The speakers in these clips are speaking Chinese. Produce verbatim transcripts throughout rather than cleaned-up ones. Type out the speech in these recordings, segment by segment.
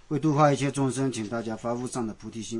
为度化一切众生，请大家发无上的菩提心。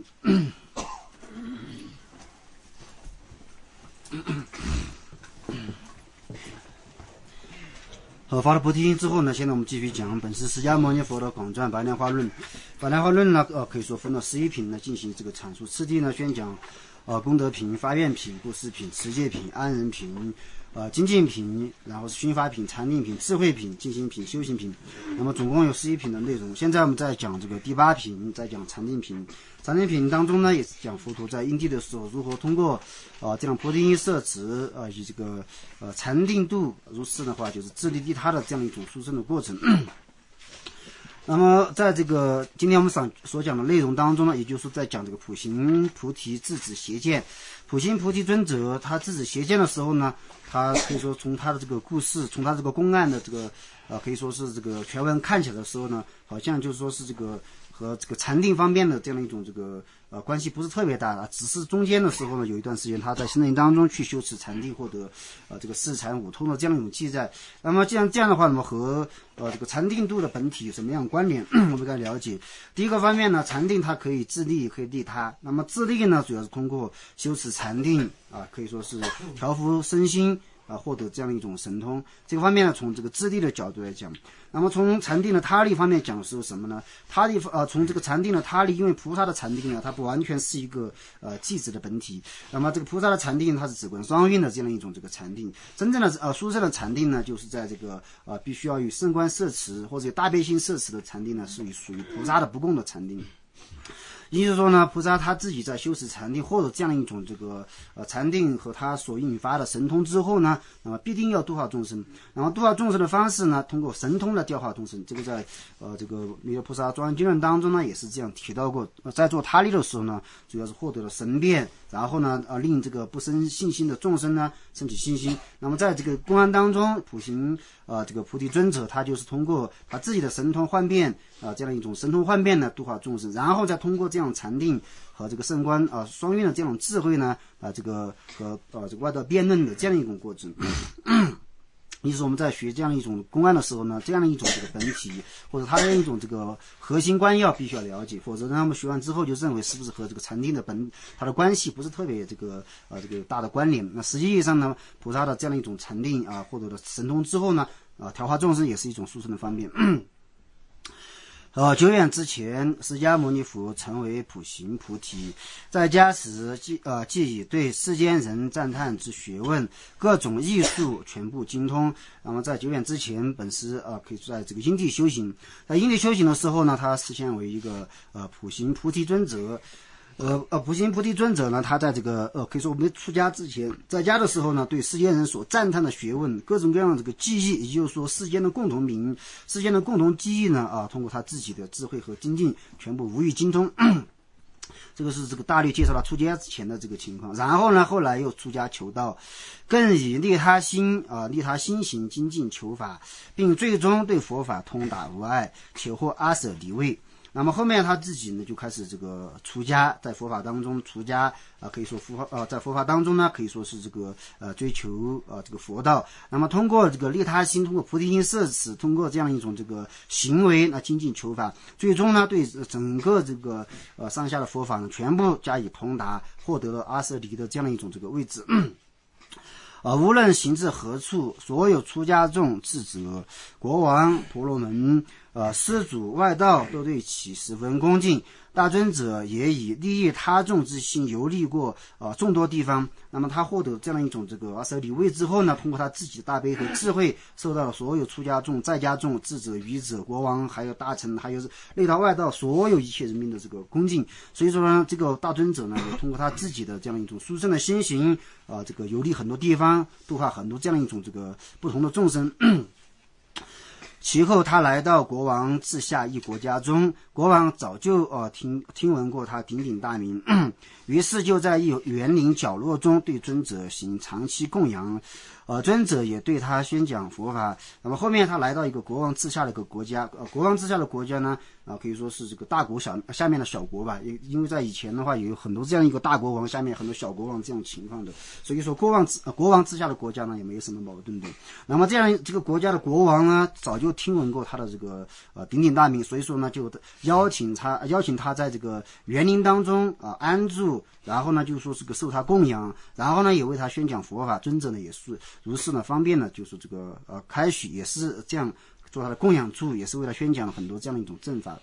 好，发了菩提心之后呢，现在我们继续讲本师释迦牟尼佛的广传白莲花论。白莲花论呢，呃，可以说分了十一品呢进行这个阐述。次第呢，宣讲呃功德品、发愿品、布施品、持戒品、安忍品。呃，精进品，然后是熏法品、禅定品、智慧品、静心品、修行品，那么总共有十一品的内容。现在我们在讲这个第八品，在讲禅定品。禅定品当中呢，也是讲佛陀在因地的时候如何通过呃这样菩提心摄持呃以这个呃禅定度如是的话，就是自利利他的这样一种殊胜的过程。那么在这个今天我们所所讲的内容当中呢，也就是在讲这个普行菩提智止邪见。普行菩提尊者他智止邪见的时候呢，他可以说从他的这个故事，从他这个公案的这个呃可以说是这个全文看起来的时候呢，好像就是说是这个和这个禅定方面的这样一种这个呃关系不是特别大的，只是中间的时候呢，有一段时间他在心灵当中去修持禅定，获得呃这个四禅五通的这样一种记载。那么既然这样的话，那么和呃这个禅定度的本体有什么样的关联？我们该了解。第一个方面呢，禅定它可以自利，可以利他。那么自利呢，主要是通过修持禅定啊，可以说是调伏身心。啊，获得这样一种神通，这个方面呢，从这个自利的角度来讲，那么从禅定的他力方面讲是什么呢？他力呃，从这个禅定的他力，因为菩萨的禅定呢，它不完全是一个呃寂止的本体，那么这个菩萨的禅定它是止观双运的这样一种这个禅定，真正的呃殊胜的禅定呢，就是在这个呃必须要与圣观摄持或者有大悲心摄持的禅定呢，是属于菩萨的不共的禅定。也就是说呢，菩萨他自己在修持禅定或者这样一种这个呃禅定和他所引发的神通之后呢，那么必定要度化众生。然后度化众生的方式呢，通过神通来教化众生。这个在呃这个弥勒菩萨庄严经论当中呢，也是这样提到过。呃、在做他力的时候呢，主要是获得了神变，然后呢呃令这个不生信心的众生呢升起信心。那么在这个公案当中，普行呃这个菩提尊者他就是通过他自己的神通幻变啊、呃、这样一种神通幻变呢度化众生，然后再通过这样禅定和这个圣观啊、呃、双运的这种智慧呢啊、呃、这个和呃这个外道辩论的这样一种过程。也就是我们在学这样一种公案的时候呢，这样的一种这个本体或者它的一种这个核心观要必须要了解，否则他们学完之后就认为是不是和这个禅定的本它的关系不是特别这个呃这个大的关联。那实际上呢，菩萨的这样一种禅定啊获得了神通之后呢，啊调化众生也是一种殊胜的方面。呃，久远之前，释迦牟尼佛成为普行菩提，在家时即呃即以对世间人赞叹之学问，各种艺术全部精通。那么在久远之前，本师呃可以在这个因地修行，在因地修行的时候呢，他实现为一个呃普行菩提尊者。呃呃，普行菩提尊者呢，他在这个呃，可以说我们出家之前，在家的时候呢，对世间人所赞叹的学问，各种各样的这个技艺，也就是说世间的共同名，世间的共同技艺呢，啊，通过他自己的智慧和精进，全部无欲精通。这个是这个大略介绍了出家之前的这个情况。然后呢，后来又出家求道，更以利他心啊、呃，利他心行精进求法，并最终对佛法通达无碍，且获阿舍离位。那么后面他自己呢就开始这个出家，在佛法当中出家啊、呃，可以说佛呃在佛法当中呢可以说是这个呃追求呃这个佛道。那么通过这个利他心，通过菩提心摄持，通过这样一种这个行为那精进求法，最终呢对整个这个呃上下的佛法呢全部加以通达，获得了阿舍离的这样一种这个位置。啊，无论行至何处，所有出家众、智者、国王、婆罗门、呃施主、外道，都对其十分恭敬。大尊者也以利益他众之心游历过呃众多地方。那么他获得这样一种这个阿舍离位之后呢，通过他自己的大悲和智慧，受到了所有出家众、在家众、智者、愚者、国王，还有大臣，还有内道外道所有一切人民的这个恭敬。所以说呢，这个大尊者呢，也通过他自己的这样一种殊胜的心行啊、呃，这个游历很多地方，度化很多这样一种这个不同的众生。其后他来到国王治下一国家中，国王早就呃听听闻过他鼎鼎大名，于是就在一园林角落中对尊者行长期供养，呃尊者也对他宣讲佛法。那么后面他来到一个国王治下的一个国家，呃国王治下的国家呢， 啊，可以说是这个大国小下面的小国吧，因因为在以前的话有很多这样一个大国王下面很多小国王这种情况的，所以说国王之、呃、国王之下的国家呢也没有什么矛盾的。那么这样这个国家的国王呢，早就听闻过他的这个呃鼎鼎大名，所以说呢就邀请他邀请他在这个园林当中啊、呃、安住，然后呢就说这个受他供养，然后呢也为他宣讲佛法，尊者呢也是如是呢方便呢就是这个呃开许，也是这样做他的供养处，也是为了宣讲很多这样的一种正法。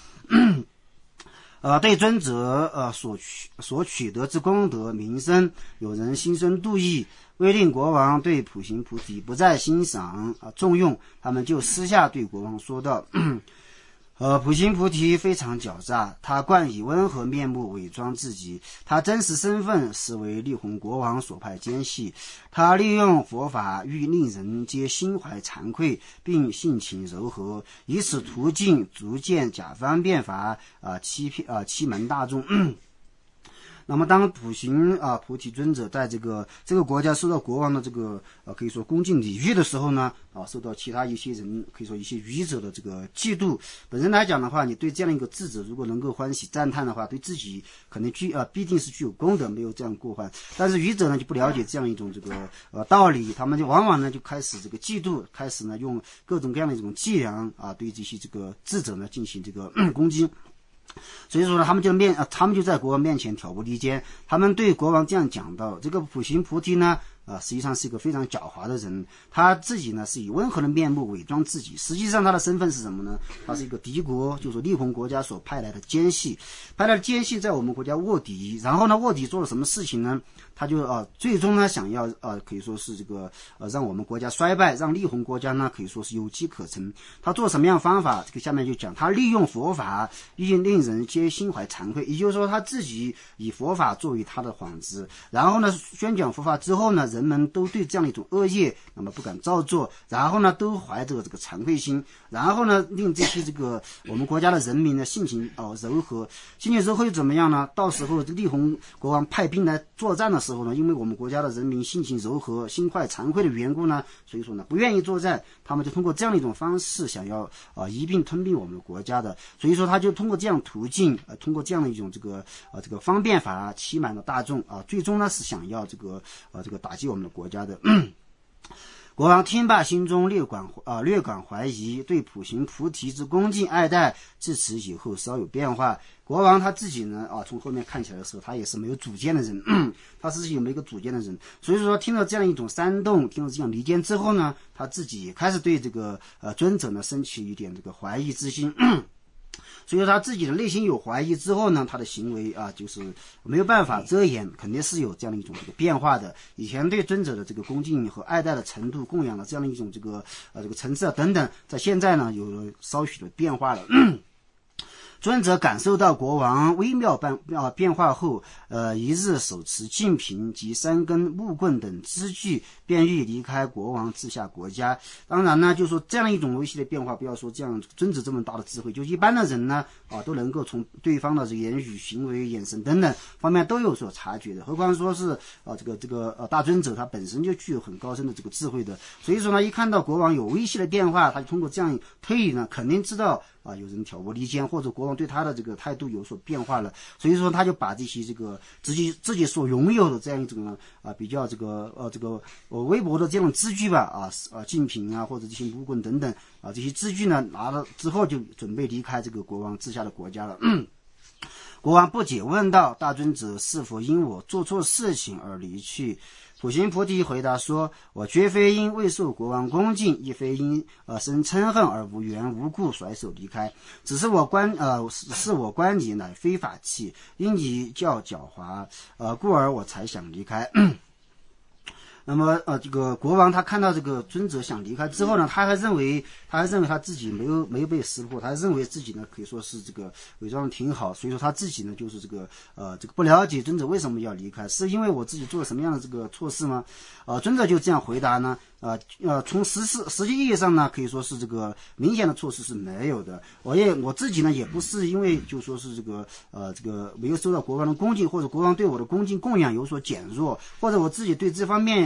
呃，对尊者呃所取所取得之功德名声，有人心生妒意，为令国王对普行菩提不再欣赏啊、呃、重用，他们就私下对国王说道。呃，普行菩提非常狡诈，他惯以温和面目伪装自己，他真实身份实为力弘国王所派奸细，他利用佛法欲令人皆心怀惭愧，并性情柔和，以此途径逐渐假方便法啊、呃、欺骗啊、呃、欺瞒大众。那么当普行啊菩提尊者在这个这个国家受到国王的这个呃可以说恭敬礼遇的时候呢，啊受到其他一些人可以说一些愚者的这个嫉妒。本身来讲的话，你对这样一个智者如果能够欢喜赞叹的话，对自己可能具啊必定是具有功德，没有这样过患。但是愚者呢就不了解这样一种这个呃道理，他们就往往呢就开始这个嫉妒，开始呢用各种各样的这种伎俩啊对这些这个智者呢进行这个攻击。所以说呢，他们就面啊，他们就在国王面前挑拨离间。他们对国王这样讲到：这个普行菩提呢，啊，实际上是一个非常狡猾的人。他自己呢是以温和的面目伪装自己，实际上他的身份是什么呢？他是一个敌国，就是力弘国家所派来的奸细，派来的奸细在我们国家卧底。然后呢，卧底做了什么事情呢？他就啊，最终呢想要啊，可以说是这个呃，让我们国家衰败，让力弘国家呢可以说是有机可乘。他做什么样的方法？这个下面就讲，他利用佛法，令令人皆心怀惭愧。也就是说，他自己以佛法作为他的幌子，然后呢宣讲佛法之后呢，人们都对这样一种恶业，那么不敢照做，然后呢都怀着这个惭愧心，然后呢令这些这个我们国家的人民呢性情哦柔和，性情柔和又怎么样呢？到时候力弘国王派兵来作战的时候呢，因为我们国家的人民性情柔和、心怀惭愧的缘故呢，所以说呢不愿意作战，他们就通过这样的一种方式想要啊、呃、一并吞并我们国家的，所以说他就通过这样途径，呃通过这样的一种这个呃这个方便法欺瞒了大众啊、呃，最终呢是想要这个呃这个打击我们的国家的。国王听罢，心中略感啊、呃、略感怀疑，对普行菩提之恭敬爱戴，自此以后稍有变化。国王他自己呢啊，从后面看起来的时候，他也是没有主见的人，他自己有没有一个主见的人，所以说听到这样一种煽动，听到这样离间之后呢，他自己也开始对这个呃尊者呢升起一点这个怀疑之心。所以说他自己的内心有怀疑之后呢，他的行为啊就是没有办法遮掩，肯定是有这样的一种这个变化的。以前对尊者的这个恭敬和爱戴的程度、供养的这样的一种这个呃这个层次啊等等，在现在呢有了稍许的变化了。尊者感受到国王微妙变啊变化后，呃，一日手持净瓶及三根木棍等支具，便欲离开国王治下国家。当然呢，就说这样一种微细的变化，不要说这样尊者这么大的智慧，就一般的人呢，啊，都能够从对方的这个言语、行为、眼神等等方面都有所察觉的。何况说是啊，这个这个呃大尊者他本身就具有很高深的这个智慧的，所以说呢，一看到国王有微细的变化，他就通过这样推理呢，肯定知道。啊，有人挑拨离间，或者国王对他的这个态度有所变化了，所以说他就把这些这个自己自己所拥有的这样一种呢啊比较这个呃这个呃微薄的这种支具吧啊啊净瓶啊或者这些木棍等等啊这些支具呢拿了之后就准备离开这个国王治下的国家了。嗯国王不解问道：“大尊者是否因我做错事情而离去？”普行菩提回答说：“我绝非因未受国王恭敬，亦非因呃生嗔恨而无缘无故甩手离开，只是我观呃是我观你乃非法器，因你较狡猾，呃故而我才想离开。”那么呃，这个国王他看到这个尊者想离开之后呢，他还认为他还认为他自己没有没有被识破，他还认为自己呢可以说是这个伪装的挺好，所以说他自己呢就是这个呃这个不了解尊者为什么要离开，是因为我自己做了什么样的这个错事吗？呃，尊者就这样回答呢，呃呃，从实事实际意义上呢，可以说是这个明显的错事是没有的。我也我自己呢也不是因为就说是这个呃这个没有受到国王的恭敬，或者国王对我的恭敬供养有所减弱，或者我自己对这方面。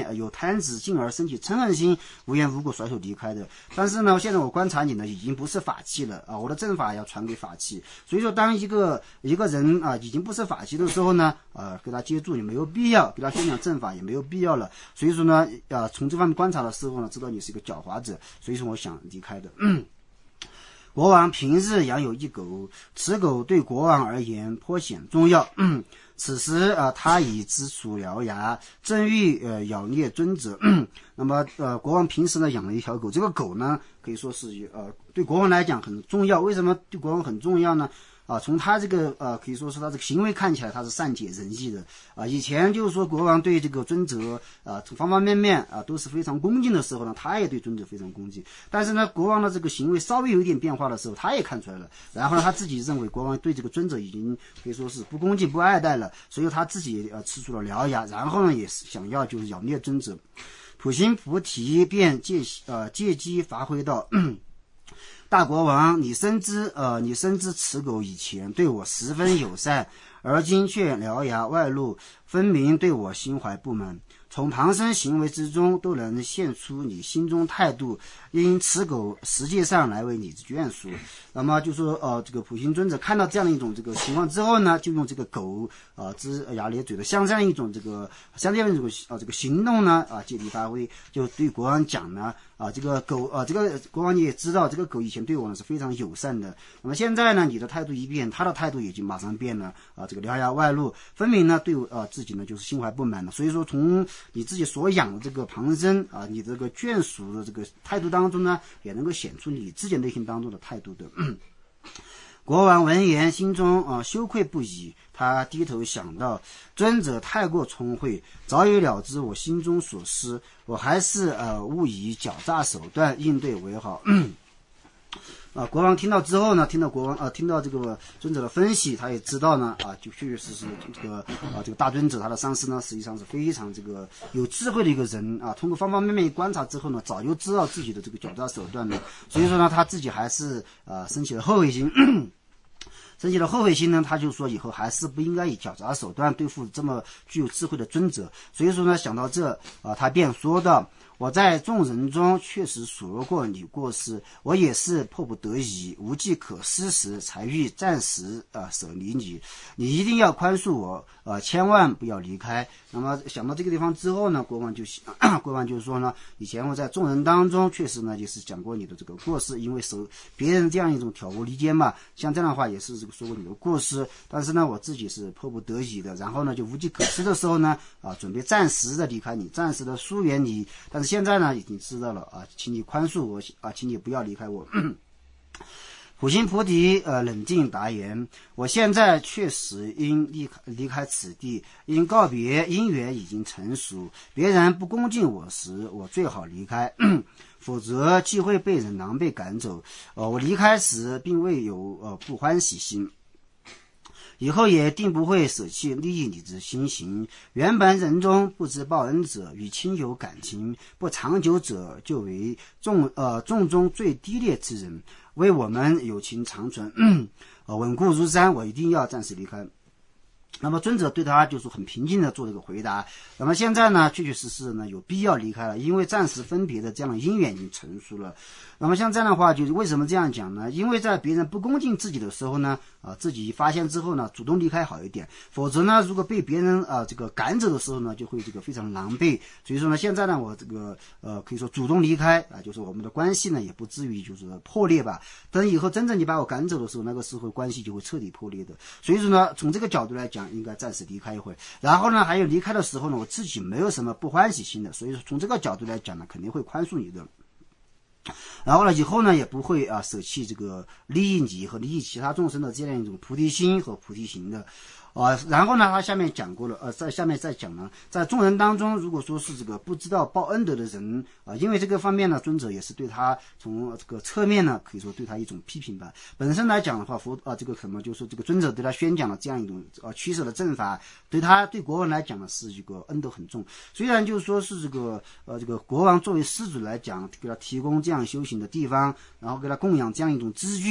有贪执，进而生起嗔恨心，无缘无故甩手离开的。但是呢，现在我观察你呢，已经不是法器了啊，我的正法要传给法器。所以说，当一个一个人啊已经不是法器的时候呢，啊，给他接住也没有必要，给他宣讲正法也没有必要了。所以说呢，啊，从这方面观察的时候呢，知道你是一个狡猾者，所以说我想离开的。嗯国王平日养有一狗，此狗对国王而言颇显重要。嗯、此时呃，他已知处獠牙，正欲呃咬猎尊者。嗯、那么呃，国王平时呢养了一条狗，这个狗呢可以说是呃对国王来讲很重要。为什么对国王很重要呢？啊，从他这个呃，可以说是他这个行为看起来，他是善解人意的啊。以前就是说国王对这个尊者啊，从方方面面啊都是非常恭敬的时候呢，他也对尊者非常恭敬。但是呢，国王的这个行为稍微有一点变化的时候，他也看出来了。然后呢，他自己认为国王对这个尊者已经可以说是不恭敬、不爱戴了，所以他自己呃吃出了獠牙，然后呢，也是想要就是咬猎尊者。普心菩提便借呃借机发挥到。大国王，你深知呃，你深知此狗以前对我十分友善，而今却獠牙外露，分明对我心怀不满。从旁生行为之中都能现出你心中态度，因此狗实际上来为你的眷属。那么就说呃，这个普心尊者看到这样的一种这个情况之后呢，就用这个狗啊龇牙咧嘴的像这样一种这个像这样一种啊这个行动呢啊借题发挥，就对国王讲呢啊这个狗啊这个国王你也知道，这个狗以前对我呢是非常友善的，那么现在呢你的态度一变，他的态度已经马上变了啊，这个獠牙外露，分明呢对啊自己呢就是心怀不满了。所以说从你自己所养的这个旁生啊，你这个眷属的这个态度当中呢，也能够显出你自己内心当中的态度的。国王闻言，心中啊、呃、羞愧不已。他低头想到，尊者太过聪慧，早已了知我心中所思，我还是呃勿以狡诈手段应对为好。啊，国王听到之后呢，听到国王啊，听到这个尊者的分析，他也知道呢，啊，就确确实实这个啊，这个大尊者他的上司呢，实际上是非常这个有智慧的一个人啊。通过方方面面观察之后呢，早就知道自己的这个狡诈手段了，所以说呢，他自己还是啊，升起了后悔心。升起了后悔心呢，他就说以后还是不应该以狡诈手段对付这么具有智慧的尊者。所以说呢，想到这啊，他便说道。我在众人中确实数落过你过失，我也是迫不得已、无计可施时才欲暂时呃舍离你。你一定要宽恕我，呃，千万不要离开。那么想到这个地方之后呢，国王就国王就说呢，以前我在众人当中确实呢就是讲过你的这个过失，因为受别人这样一种挑拨离间嘛，像这样的话也是这个说过你的过失。但是呢，我自己是迫不得已的，然后呢就无计可施的时候呢，啊，准备暂时的离开你，暂时的疏远你，但是现在呢已经知道了啊，请你宽恕我啊，请你不要离开我。普心菩提呃冷静答言，我现在确实应离开离开此地，因告别因缘已经成熟，别人不恭敬我时，我最好离开，否则既会被人狼狈赶走。呃，我离开时并未有呃不欢喜心。以后也定不会舍弃利益你之心行。原本人中不知报恩者，与亲有感情不长久者，就为众呃众中最低劣之人。为我们友情长存，呃稳固如山，我一定要暂时离开。那么尊者对他就是很平静的做这个回答。那么现在呢，确确实实呢有必要离开了，因为暂时分别的这样的因缘已经成熟了。那么像这样的话，就是为什么这样讲呢？因为在别人不恭敬自己的时候呢，啊、呃、自己发现之后呢，主动离开好一点。否则呢，如果被别人啊、呃、这个赶走的时候呢，就会这个非常狼狈。所以说呢，现在呢，我这个呃可以说主动离开啊、呃，就是我们的关系呢也不至于就是破裂吧。等以后真正你把我赶走的时候，那个时候关系就会彻底破裂的。所以说呢，从这个角度来讲，应该暂时离开一会儿。然后呢，还有离开的时候呢，我自己没有什么不欢喜心的，所以说从这个角度来讲呢，肯定会宽恕你的。然后呢，以后呢也不会啊舍弃这个利益你和利益其他众生的这样一种菩提心和菩提行的。啊，然后呢，他下面讲过了，呃，在下面再讲呢，在众人当中，如果说是这个不知道报恩德的人，啊、呃，因为这个方面呢，尊者也是对他从这个侧面呢，可以说对他一种批评吧。本身来讲的话，佛啊、呃，这个什么，就是这个尊者对他宣讲了这样一种呃驱舍的正法，对他对国王来讲呢，是这个恩德很重。虽然就是说是这个呃这个国王作为施主来讲，给他提供这样修行的地方，然后给他供养这样一种资具。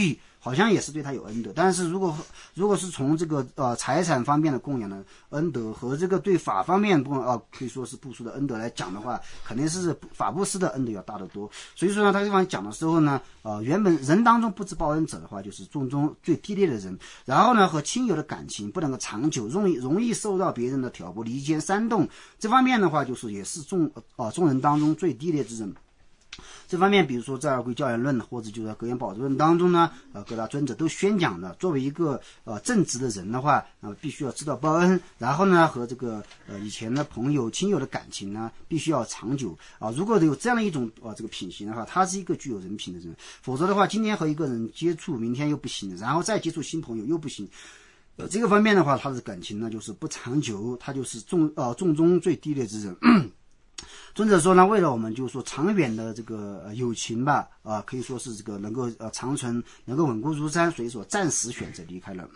好像也是对他有恩德。但是如果如果是从这个呃财产方面的供养的恩德和这个对法方面不啊、呃、可以说是布施的恩德来讲的话，肯定是法布施的恩德要大得多。所以说呢，他这方讲的时候呢，呃，原本人当中不知报恩者的话，就是众中最低劣的人。然后呢，和亲友的感情不能够长久，容易容易受到别人的挑拨离间煽动。这方面的话，就是也是众啊众人当中最低劣之人。这方面，比如说在《二归教言论》或者就是《格言宝珠论》当中呢，呃，各大尊者都宣讲的，作为一个呃正直的人的话，呃，必须要知道报恩，然后呢，和这个呃以前的朋友、亲友的感情呢，必须要长久啊、呃。如果有这样的一种啊、呃、这个品行的话，他是一个具有人品的人。否则的话，今天和一个人接触，明天又不行，然后再接触新朋友又不行。呃，这个方面的话，他的感情呢就是不长久，他就是众呃众中最低劣之人。尊者说呢，为了我们就是说长远的这个、呃、友情吧，啊、呃，可以说是这个能够呃长存，能够稳固如山，所以说暂时选择离开了。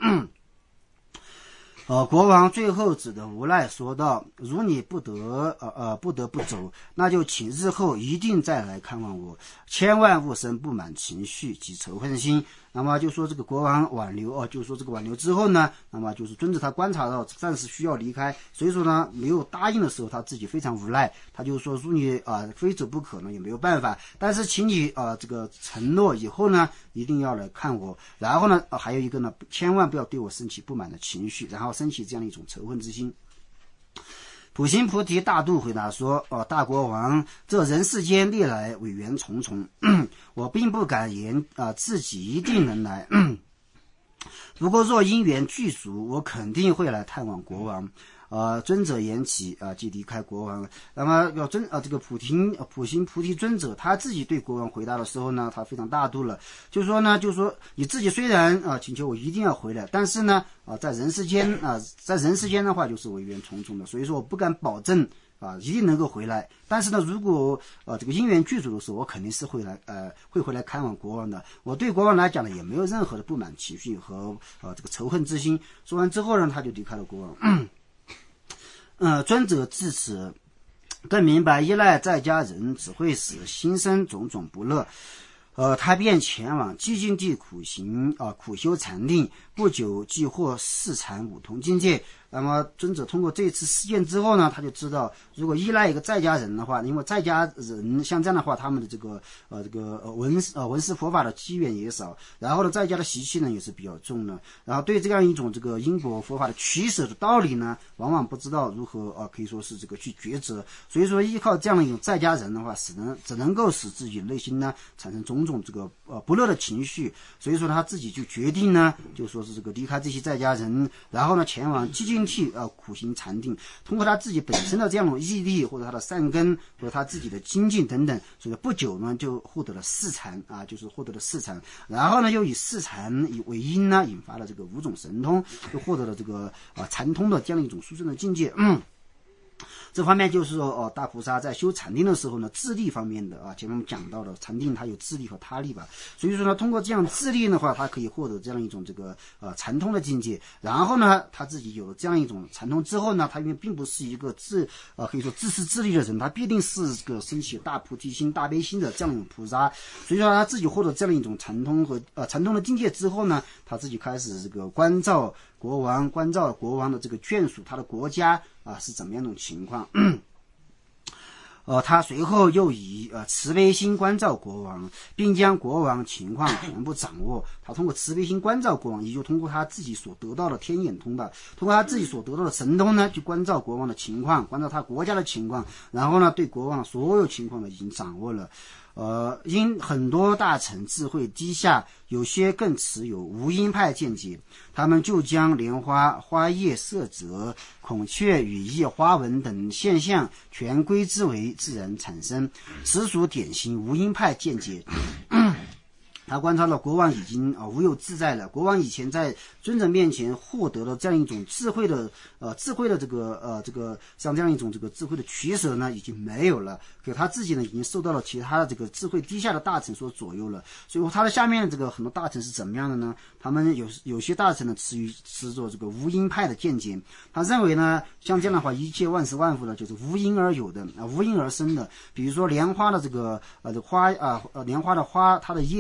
呃，国王最后只得无奈说道：“如你不得呃呃不得不走，那就请日后一定再来看望我，千万勿生不满情绪及仇恨心。”那么就说这个国王挽留哦，就说这个挽留之后呢，那么就是尊者他观察到暂时需要离开，所以说呢没有答应的时候，他自己非常无奈，他就说如你啊、呃、非走不可呢，也没有办法，但是请你啊、呃、这个承诺以后呢一定要来看我，然后呢、呃、还有一个呢，千万不要对我升起不满的情绪，然后升起这样的一种仇恨之心。普心菩提大度回答说：“哦，大国王，这人世间历来委员重重，我并不敢言啊、呃、自己一定能来。不过若因缘具足，我肯定会来探望国王。”呃，尊者言起啊、呃，即离开国王。那么要尊啊、呃，这个普听普行菩提尊者他自己对国王回答的时候呢，他非常大度了，就说呢，就说你自己虽然啊、呃、请求我一定要回来，但是呢啊、呃、在人世间啊、呃、在人世间的话就是委员重重的，所以说我不敢保证啊一定能够回来。但是呢，如果呃这个因缘具足的时候，我肯定是会来呃会回来看望国王的。我对国王来讲呢，也没有任何的不满情绪和呃这个仇恨之心。说完之后呢，他就离开了国王。嗯呃，尊者至此更明白依赖在家人只会使心生种种不乐，呃，他便前往寂静地苦行啊、呃，苦修禅定，不久即获四禅五通境界。那么尊者通过这次事件之后呢，他就知道，如果依赖一个在家人的话，因为在家人像这样的话，他们的这个呃这个呃闻呃闻思佛法的机缘也少，然后呢，在家的习气呢也是比较重的，然后对这样一种这个因果佛法的取舍的道理呢，往往不知道如何啊、呃、可以说是这个去抉择。所以说，依靠这样的一种在家人的话，只能只能够使自己内心呢产生种种这个呃不乐的情绪。所以说他自己就决定呢，就说是这个离开这些在家人，然后呢前往寂静去呃苦行禅定，通过他自己本身的这样的毅力，或者他的善根，或者他自己的精进等等，所以不久呢就获得了四禅啊，就是获得了四禅，然后呢又以四禅以为因呢，引发了这个五种神通，就获得了这个啊禅通的这样一种殊胜的境界。嗯。这方面就是说，哦，大菩萨在修禅定的时候呢，自力方面的啊，前面我们讲到的禅定它有自力和他力吧，所以说呢，通过这样自力的话，它可以获得这样一种这个呃禅通的境界。然后呢，他自己有了这样一种禅通之后呢，他因为并不是一个自呃可以说自私自利的人，他必定是个升起大菩提心、大悲心的这样一种菩萨。所以说他自己获得这样一种禅通和呃禅通的境界之后呢，他自己开始这个关照国王，关照国王的这个眷属，他的国家啊是怎么样一种情况。呃，他随后又以呃慈悲心关照国王，并将国王情况全部掌握。他通过慈悲心关照国王，也就通过他自己所得到的天眼通吧，通过他自己所得到的神通呢，去关照国王的情况，关照他国家的情况，然后呢，对国王所有情况呢已经掌握了。呃，因很多大臣智慧低下，有些更持有无因派见解，他们就将莲花、花叶、色泽、孔雀、羽翼、花纹等现象全归之为自然产生，此属典型无因派见解。他观察到国王已经啊、呃、无有自在了。国王以前在尊者面前获得了这样一种智慧的呃智慧的这个呃这个像这样一种这个智慧的取舍呢，已经没有了。可他自己呢，已经受到了其他的这个智慧低下的大臣所左右了。所以他的下面的这个很多大臣是怎么样的呢？他们有有些大臣呢持于持着这个无因派的见解，他认为呢，像这样的话，一切万事万物呢就是无因而有的啊，无因而生的。比如说莲花的这个呃这花啊呃莲花的花，它的叶子它。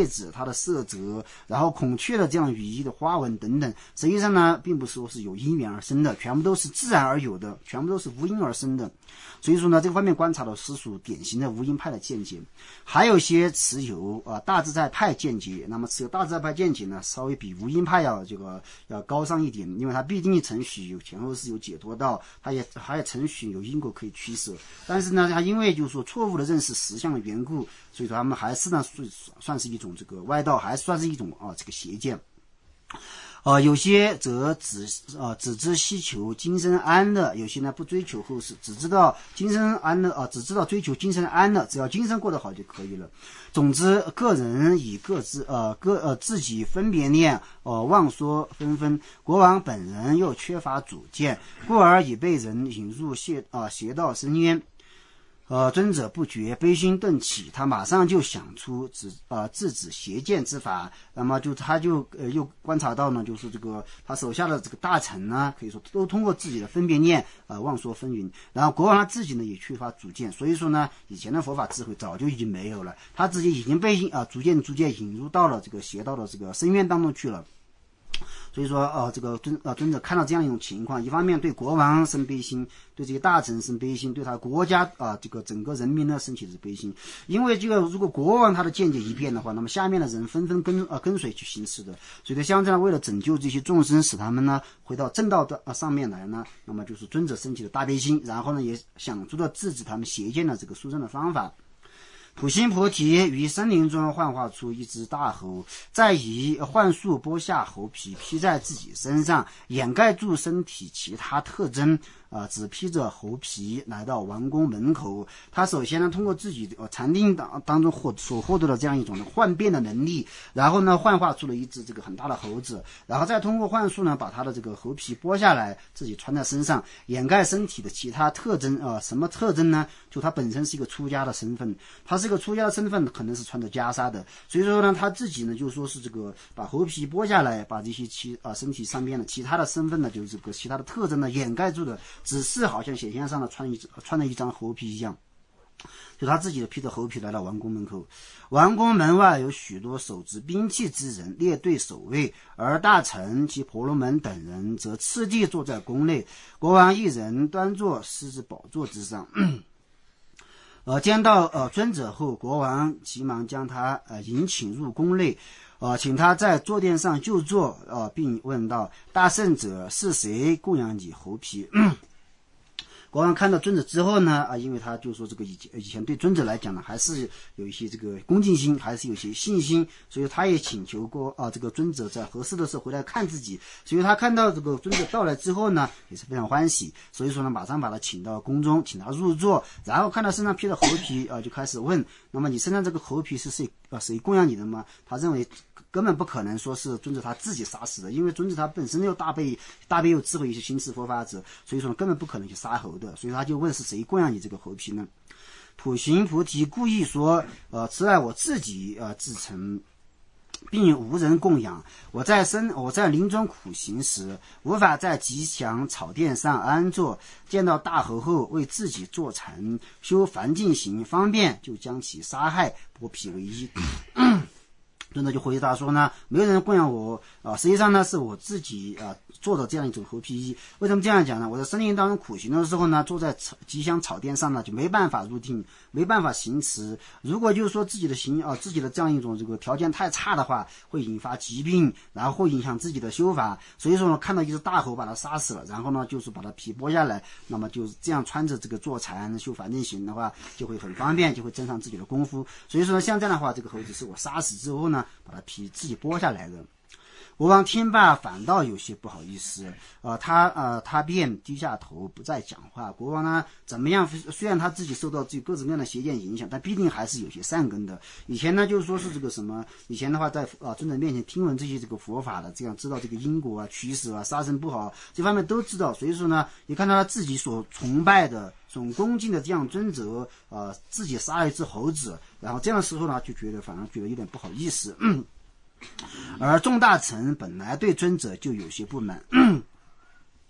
它的色泽，然后孔雀的这样羽翼的花纹等等，实际上呢并不是说是有因缘而生的，全部都是自然而有的，全部都是无因而生的。所以说呢，这个方面观察的是属典型的无因派的见解。还有些持有啊、呃、大自在派见解，那么持有大自在派见解呢，稍微比无因派要这个要高尚一点，因为它毕竟程序有前后世有解脱道，它也还有程序有因果可以取舍。但是呢，它因为就是说错误的认识实相的缘故，所以说他们还是呢算是一种这个外道，还算是一种啊这个邪见。呃，有些则只呃只知希求今生安乐，有些呢不追求后世，只知道今生安乐啊、呃，只知道追求今生安乐，只要今生过得好就可以了。总之，个人以各自呃各呃自己分别念，呃妄说纷纷。国王本人又缺乏主见，故而已被人引入邪啊、呃、邪道深渊。呃，尊者不觉悲心顿起，他马上就想出制呃制止邪见之法。那么就他就呃又观察到呢，就是这个他手下的这个大臣呢，可以说都通过自己的分别念呃妄说纷纭。然后国王他自己呢也缺乏主见，所以说呢，以前的佛法智慧早就已经没有了，他自己已经被啊、呃、逐渐逐渐引入到了这个邪道的这个深渊当中去了。所以说，呃，这个尊呃尊者看到这样一种情况，一方面对国王生悲心，对这些大臣生悲心，对他国家啊、呃、这个整个人民呢升起的悲心。因为这个如果国王他的见解一变的话，那么下面的人纷纷跟呃跟随去行事的。所以呢，像这样为了拯救这些众生，使他们呢回到正道的、呃、上面来呢，那么就是尊者升起的大悲心，然后呢也想出了制止他们邪见的这个殊胜的方法。普心菩提于森林中幻化出一只大猴，再以幻术剥下猴皮披在自己身上，掩盖住身体其他特征，呃，只披着猴皮来到王宫门口。他首先呢，通过自己呃禅定当当中获所获得的这样一种的幻变的能力，然后呢，幻化出了一只这个很大的猴子，然后再通过幻术呢，把他的这个猴皮剥下来，自己穿在身上，掩盖身体的其他特征。呃，什么特征呢？就他本身是一个出家的身份，他这个出家的身份可能是穿着袈裟的，所以说呢，他自己呢就说是这个把猴皮剥下来，把这些其啊、呃、身体上边的其他的身份呢，就是这个其他的特征呢掩盖住的，只是好像显现上的穿一穿了一张猴皮一样。就他自己的披着猴皮来到王宫门口，王宫门外有许多手执兵器之人列队守卫，而大臣及婆罗门等人则次第坐在宫内。国王一人端坐狮子宝座之上。呃，见到呃尊者后，国王急忙将他呃引请入宫内，呃，请他在坐垫上就坐，呃，并问道：“大圣者，是谁供养你猴皮？”国王看到尊者之后呢，啊，因为他就说这个以前以前对尊者来讲呢，还是有一些这个恭敬心，还是有些信心，所以他也请求过啊，这个尊者在合适的时候回来看自己。所以他看到这个尊者到来之后呢，也是非常欢喜，所以说呢，马上把他请到宫中，请他入座，然后看到身上披着猴皮，啊，就开始问：那么你身上这个猴皮是谁啊谁供养你的吗？他认为根本不可能说是尊者他自己杀死的，因为尊者他本身有大悲大悲有智慧，一些心持佛法者，所以说根本不可能去杀猴的，所以他就问是谁供养你这个猴皮呢？普行菩提故意说：呃，此乃我自己呃自成，并无人供养。我在生我在临终苦行时，无法在吉祥草垫上安坐，见到大猴后，为自己坐禅修梵净行方便，就将其杀害，剥皮为衣。尊者就回答说呢，没有人供养我啊、呃，实际上呢是我自己啊、呃、做的这样一种猴皮衣。为什么这样讲呢？我在森林当中苦行的时候呢，坐在吉祥草垫上呢，就没办法入定，没办法行持。如果就是说自己的行啊、呃、自己的这样一种这个条件太差的话，会引发疾病，然后会影响自己的修法。所以说呢，看到一只大猴把它杀死了，然后呢就是把它皮剥下来，那么就是这样穿着这个坐禅修梵净行的话，就会很方便，就会增上自己的功夫。所以说呢，像这样的话，这个猴子是我杀死之后呢，把它皮自己剥下来的。国王听罢反倒有些不好意思，呃，他呃他便低下头不再讲话。国王呢怎么样？虽然他自己受到这各种各样的邪见影响，但必定还是有些善根的。以前呢就是说是这个什么，以前的话在啊尊者面前听闻这些这个佛法的，这样知道这个因果啊、取舍啊、杀生不好这方面都知道。所以说呢，也看到他自己所崇拜的、所恭敬的这样尊者，呃，自己杀了一只猴子，然后这样的时候呢，就觉得反而觉得有点不好意思。嗯而众大臣本来对尊者就有些不满，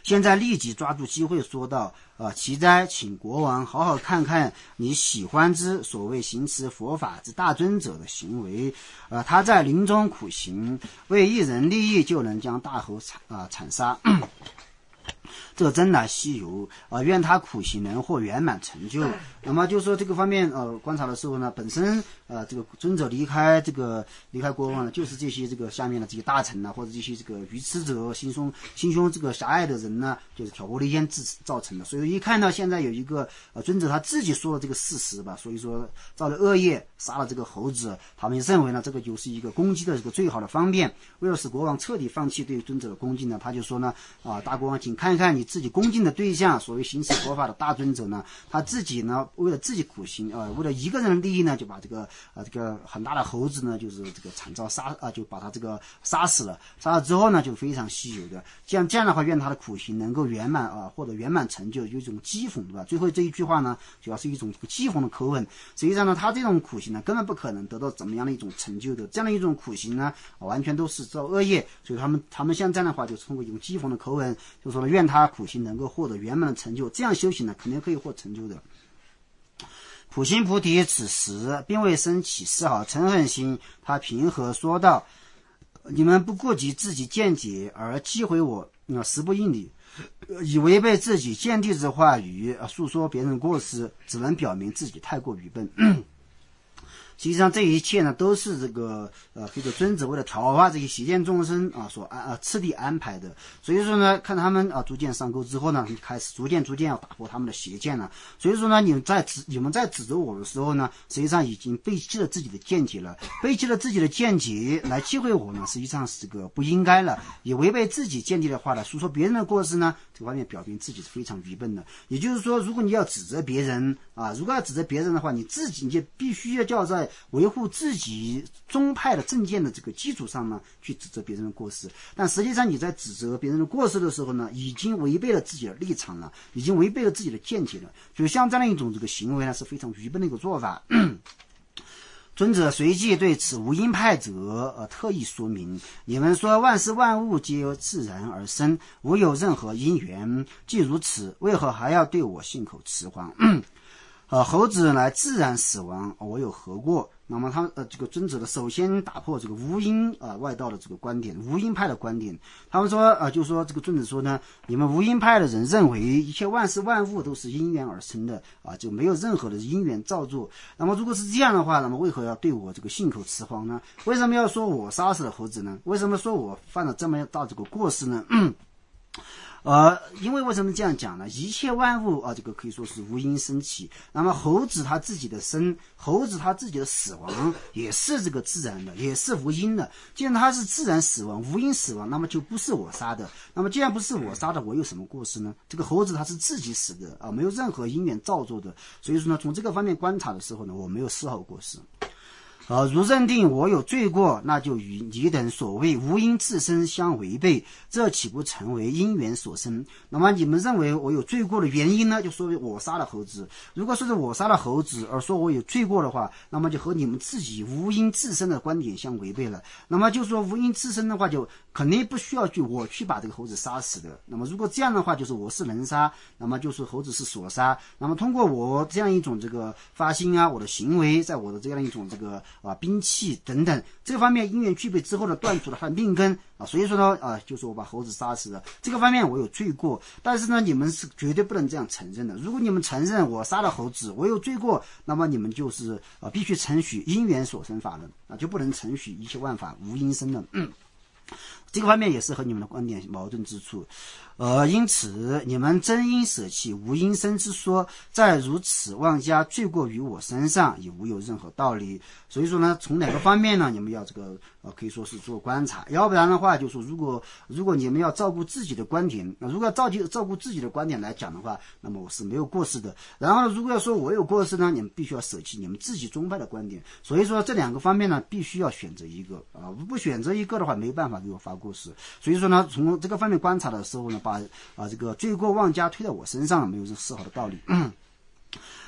现在立即抓住机会说道：呃，奇哉，请国王好好看看你喜欢之所谓行持佛法之大尊者的行为。呃，他在林中苦行，为一人利益就能将大猴惨啊、呃、惨杀。这真乃稀有啊、呃！愿他苦行能获圆满成就。那么就说这个方面呃观察的时候呢，本身呃这个尊者离开这个离开国王呢，就是这些这个下面的这些大臣呢，或者这些这个愚痴者、心胸心胸这个狭隘的人呢，就是挑拨离间制造成的。所以一看到现在有一个呃尊者他自己说了这个事实吧，所以说造了恶业，杀了这个猴子，他们认为呢这个就是一个攻击的这个最好的方便。为了使国王彻底放弃对尊者的恭敬呢，他就说呢啊、呃、大国王，请看看你自己恭敬的对象，所谓行持佛法的大尊者呢，他自己呢为了自己苦行啊、呃，为了一个人的利益呢，就把这个啊、呃、这个很大的猴子呢，就是这个惨遭杀啊、呃，就把他这个杀死了。杀了之后呢，就非常稀有的。这样这样的话，愿他的苦行能够圆满啊，获得圆满成就，有一种讥讽，对吧？最后这一句话呢，主要是一种讥讽的口吻。实际上呢，他这种苦行呢，根本不可能得到怎么样的一种成就的。这样的一种苦行呢，啊、完全都是造恶业。所以他们他们像这样的话，就通过一种讥讽的口吻，就说呢，愿他苦行能够获得圆满的成就，这样修行呢，肯定可以获成就的。普心菩提此时并未升起丝毫嗔恨心，他平和说道：你们不顾及自己见解而击毁我，呃、实不应理，以违背自己见地之话语，呃、诉说别人过失，只能表明自己太过愚笨。实际上这一切呢，都是这个呃这个尊者为了调化这些邪见众生啊所安啊次第安排的。所以说呢，看他们啊逐渐上钩之后呢，开始逐渐逐渐要打破他们的邪见了。所以说呢，你们在指你们在指责我的时候呢，实际上已经背弃了自己的见解了，背弃了自己的见解来诋毁我呢，实际上是这个不应该了，也违背自己见地的话呢，诉说别人的过失呢，这方面表明自己是非常愚笨的。也就是说，如果你要指责别人啊，如果要指责别人的话，你自己你就必须要叫在维护自己宗派的正见的这个基础上呢，去指责别人的过失。但实际上你在指责别人的过失的时候呢，已经违背了自己的立场了，已经违背了自己的见解了。就像这样一种这个行为呢，是非常愚笨的一个做法。尊者随即对此无因派者呃特意说明：你们说万事万物皆由自然而生，无有任何因缘，既如此，为何还要对我信口雌黄？呃，猴子来自然死亡，我有何过？那么他呃这个尊者的首先打破这个无因啊、呃、外道的这个观点，无因派的观点。他们说啊、呃，就说这个尊者说呢，你们无因派的人认为一切万事万物都是因缘而生的啊，就没有任何的因缘造作。那么如果是这样的话，那么为何要对我这个信口雌黄呢？为什么要说我杀死了猴子呢？为什么说我犯了这么大这个过失呢？嗯呃，因为为什么这样讲呢？一切万物啊，这个可以说是无因生起。那么猴子它自己的生，猴子它自己的死亡，也是这个自然的，也是无因的。既然它是自然死亡、无因死亡，那么就不是我杀的。那么既然不是我杀的，我有什么过失呢？这个猴子它是自己死的啊，没有任何因缘造作的。所以说呢，从这个方面观察的时候呢，我没有丝毫过失。呃，如认定我有罪过，那就与你等所谓无因自生相违背，这岂不成为因缘所生？那么你们认为我有罪过的原因呢，就说为我杀了猴子。如果说是我杀了猴子而说我有罪过的话，那么就和你们自己无因自生的观点相违背了。那么就说无因自生的话，就肯定不需要去我去把这个猴子杀死的。那么如果这样的话，就是我是人杀，那么就是猴子是所杀。那么通过我这样一种这个发心啊，我的行为，在我的这样一种这个啊，兵器等等，这个方面因缘具备之后呢，断除了他的命根啊，所以说呢，啊，就是我把猴子杀死了，这个方面我有罪过，但是呢，你们是绝对不能这样承认的。如果你们承认我杀了猴子，我有罪过，那么你们就是啊，必须承许因缘所生法论啊，就不能承许一切万法无因生的。嗯。这个方面也是和你们的观点矛盾之处，呃，因此你们真应舍弃无因生之说，再如此妄加罪过于我身上，也无有任何道理。所以说呢，从哪个方面呢，你们要这个呃，可以说是做观察，要不然的话，就说如果如果你们要照顾自己的观点，呃、如果要照顾照顾自己的观点来讲的话，那么我是没有过失的。然后呢，如果要说我有过失呢，你们必须要舍弃你们自己宗派的观点。所以说这两个方面呢，必须要选择一个啊、呃，不选择一个的话，没办法给我发过失。所以说呢，从这个方面观察的时候呢，把啊、呃、这个罪过妄加推到我身上，没有这丝毫的道理。嗯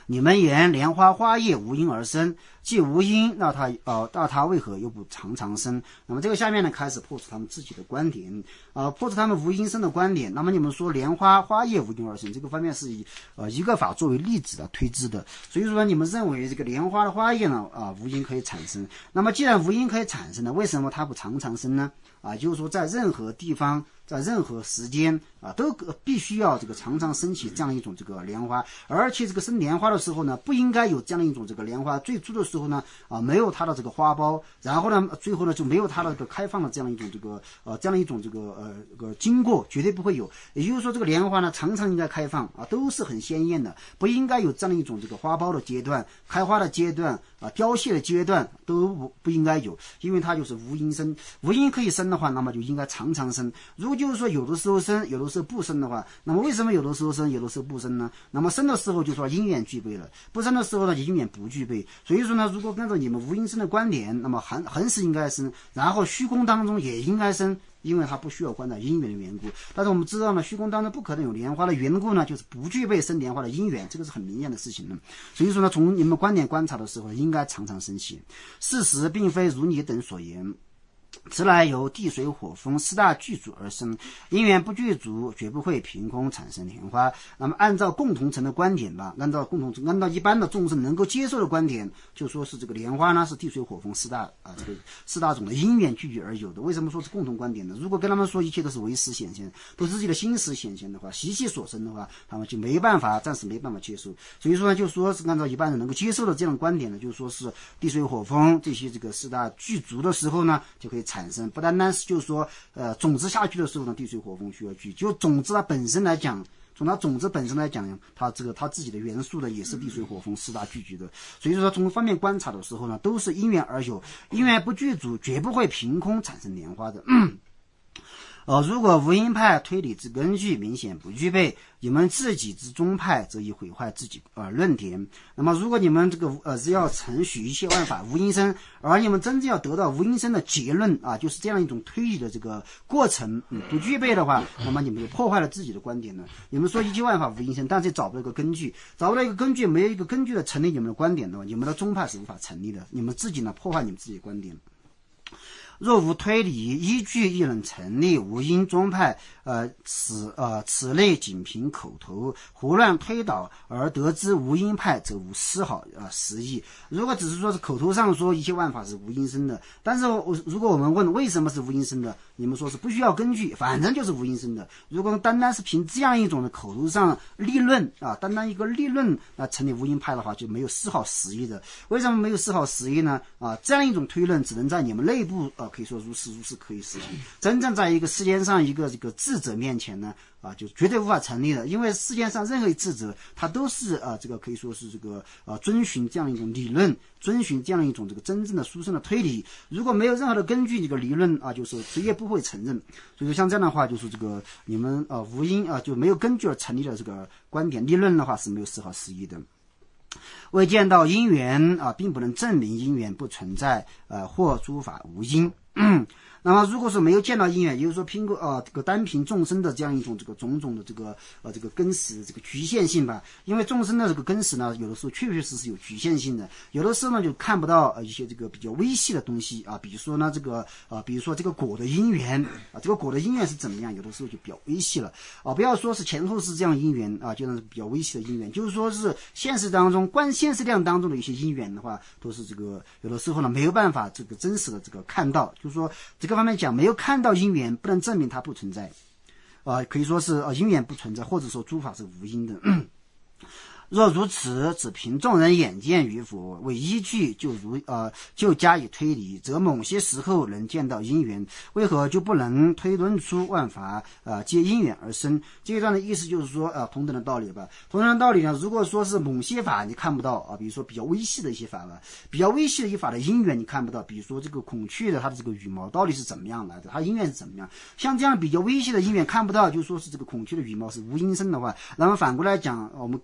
你们言莲花花叶无因而生，既无因，那它呃，那它为何又不常常生？那么这个下面呢，开始破除他们自己的观点，呃，破除他们无因生的观点。那么你们说莲花花叶无因而生，这个方面是以呃一个法作为例子的推知的。所以说你们认为这个莲花的花叶呢，啊、呃，无因可以产生。那么既然无因可以产生呢，为什么它不常常生呢？啊，就是说在任何地方，在任何时间啊，都必须要这个常常升起这样一种这个莲花，而且这个生莲花的时候呢，不应该有这样一种这个莲花最初的时候呢，啊，没有它的这个花苞，然后呢，最后呢就没有它的这个开放的这样一种这个呃这样一种这个呃这个经过，绝对不会有。也就是说，这个莲花呢，常常应该开放啊，都是很鲜艳的，不应该有这样一种这个花苞的阶段、开花的阶段啊、凋谢的阶段都不不应该有，因为它就是无因生，无因可以生的话，那么就应该常常生。如果就是说有的时候生，有的时候不生的话，那么为什么有的时候生，有的时候不生呢？那么生的时候就说因缘具备了，不生的时候呢因缘不具备。所以说呢，如果按照你们无因生的观点，那么恒恒时应该生，然后虚空当中也应该生，因为它不需要观察因缘的缘故。但是我们知道呢，虚空当中不可能有莲花的缘故呢，就是不具备生莲花的因缘，这个是很明显的事情呢。所以说呢，从你们观点观察的时候，应该常常生起。事实并非如你等所言，此乃由地水火风四大具足而生，因缘不具足，绝不会凭空产生莲花。那么按照共同层的观点吧，按照共同层，按照一般的众生能够接受的观点，就说是这个莲花呢是地水火风四大啊这个四大种的因缘聚集而有的。为什么说是共同观点呢？如果跟他们说一切都是唯识显现，都是自己的心识显现的话，习气所生的话，他们就没办法，暂时没办法接受。所以说呢，就说是按照一般人能够接受的这样的观点呢，就是说是地水火风这些这个四大具足的时候呢，就可以产生。不单单是就是说呃种子下去的时候呢，地水火风需要聚，就种子它本身来讲，从它种子本身来讲，它这个它自己的元素呢也是地水火风四大聚集的。所以说从方面观察的时候呢，都是因缘而有，因缘不具足，绝不会凭空产生莲花的。嗯呃，如果无因派推理之根据明显不具备，你们自己之宗派则以毁坏自己呃论点。那么如果你们这个呃是要承许一切万法无因生，而你们真正要得到无因生的结论啊，就是这样一种推理的这个过程、嗯、不具备的话，那么你们就破坏了自己的观点了。你们说一切万法无因生，但是找不到一个根据，找不到一个根据，没有一个根据的成立你们的观点的话，你们的宗派是无法成立的。你们自己呢破坏你们自己的观点。若无推理依据亦能成立无因宗派，呃，此呃此类仅凭口头胡乱推导而得知无因派，则无丝毫呃实意。如果只是说是口头上说一切万法是无因生的，但是我如果我们问为什么是无因生的，你们说是不需要根据，反正就是无因生的。如果单单是凭这样一种的口头上立论啊，单单一个立论啊成立无因派的话，就没有丝毫实意的。为什么没有丝毫实意呢？啊，这样一种推论只能在你们内部啊。可以说如是如是可以实行，真正在一个世界上一个这个智者面前呢，啊，就绝对无法成立的。因为世界上任何一智者，他都是啊，这个可以说是这个啊，遵循这样一种理论，遵循这样一种这个真正的殊胜的推理。如果没有任何的根据，这个理论啊，就是谁也不会承认。所以说像这样的话，就是这个你们啊无因啊就没有根据而成立的这个观点理论的话，是没有丝毫实意的。未见到因缘啊，并不能证明因缘不存在，呃，或诸法无因。嗯，那么如果说没有见到因缘，也就是说凭过呃这个单凭众生的这样一种这个种种的这个呃这个根识这个局限性吧，因为众生的这个根识呢，有的时候确确实实有局限性的，有的时候呢就看不到呃一些这个比较微细的东西啊，比如说呢这个啊、呃，比如说这个果的因缘啊，这个果的因缘是怎么样，有的时候就比较微细了啊，不要说是前后是这样因缘啊，就是比较微细的因缘，就是说是现实当中观现实量当中的一些因缘的话，都是这个有的时候呢没有办法这个真实的这个看到。就是说这个方面讲，没有看到因缘，不能证明它不存在，啊、呃，可以说是呃因缘不存在，或者说诸法是无因的。若如此，只凭众人眼见与否为依据，就如呃就加以推理，则某些时候能见到因缘，为何就不能推论出万法呃皆因缘而生？这一段的意思就是说呃同等的道理吧。同样的道理呢，如果说是某些法你看不到啊，比如说比较微细的一些法吧，比较微细的一法的因缘你看不到，比如说这个孔雀的它的这个羽毛到底是怎么样来的，它因缘是怎么样？像这样比较微细的因缘看不到，就说是这个孔雀的羽毛是无因生的话，那么反过来讲，我们有的时候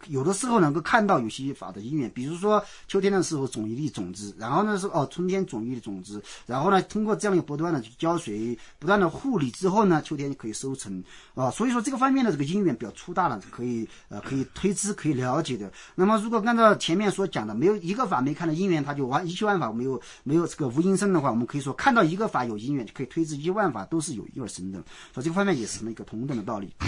候能够看到有些法的因缘，比如说秋天的时候种一粒种子，然后呢是哦春天种一粒种子，然后呢通过这样的不断的去浇水，不断的护理之后呢，秋天可以收成啊、呃。所以说这个方面的这个因缘比较粗大了，可以呃可以推知可以了解的。那么如果按照前面所讲的，没有一个法没看到因缘，它就完一切万法没有没有这个无因生的话，我们可以说看到一个法有因缘，就可以推知一切万法都是有因而生的。所以这个方面也是一个同等的道理。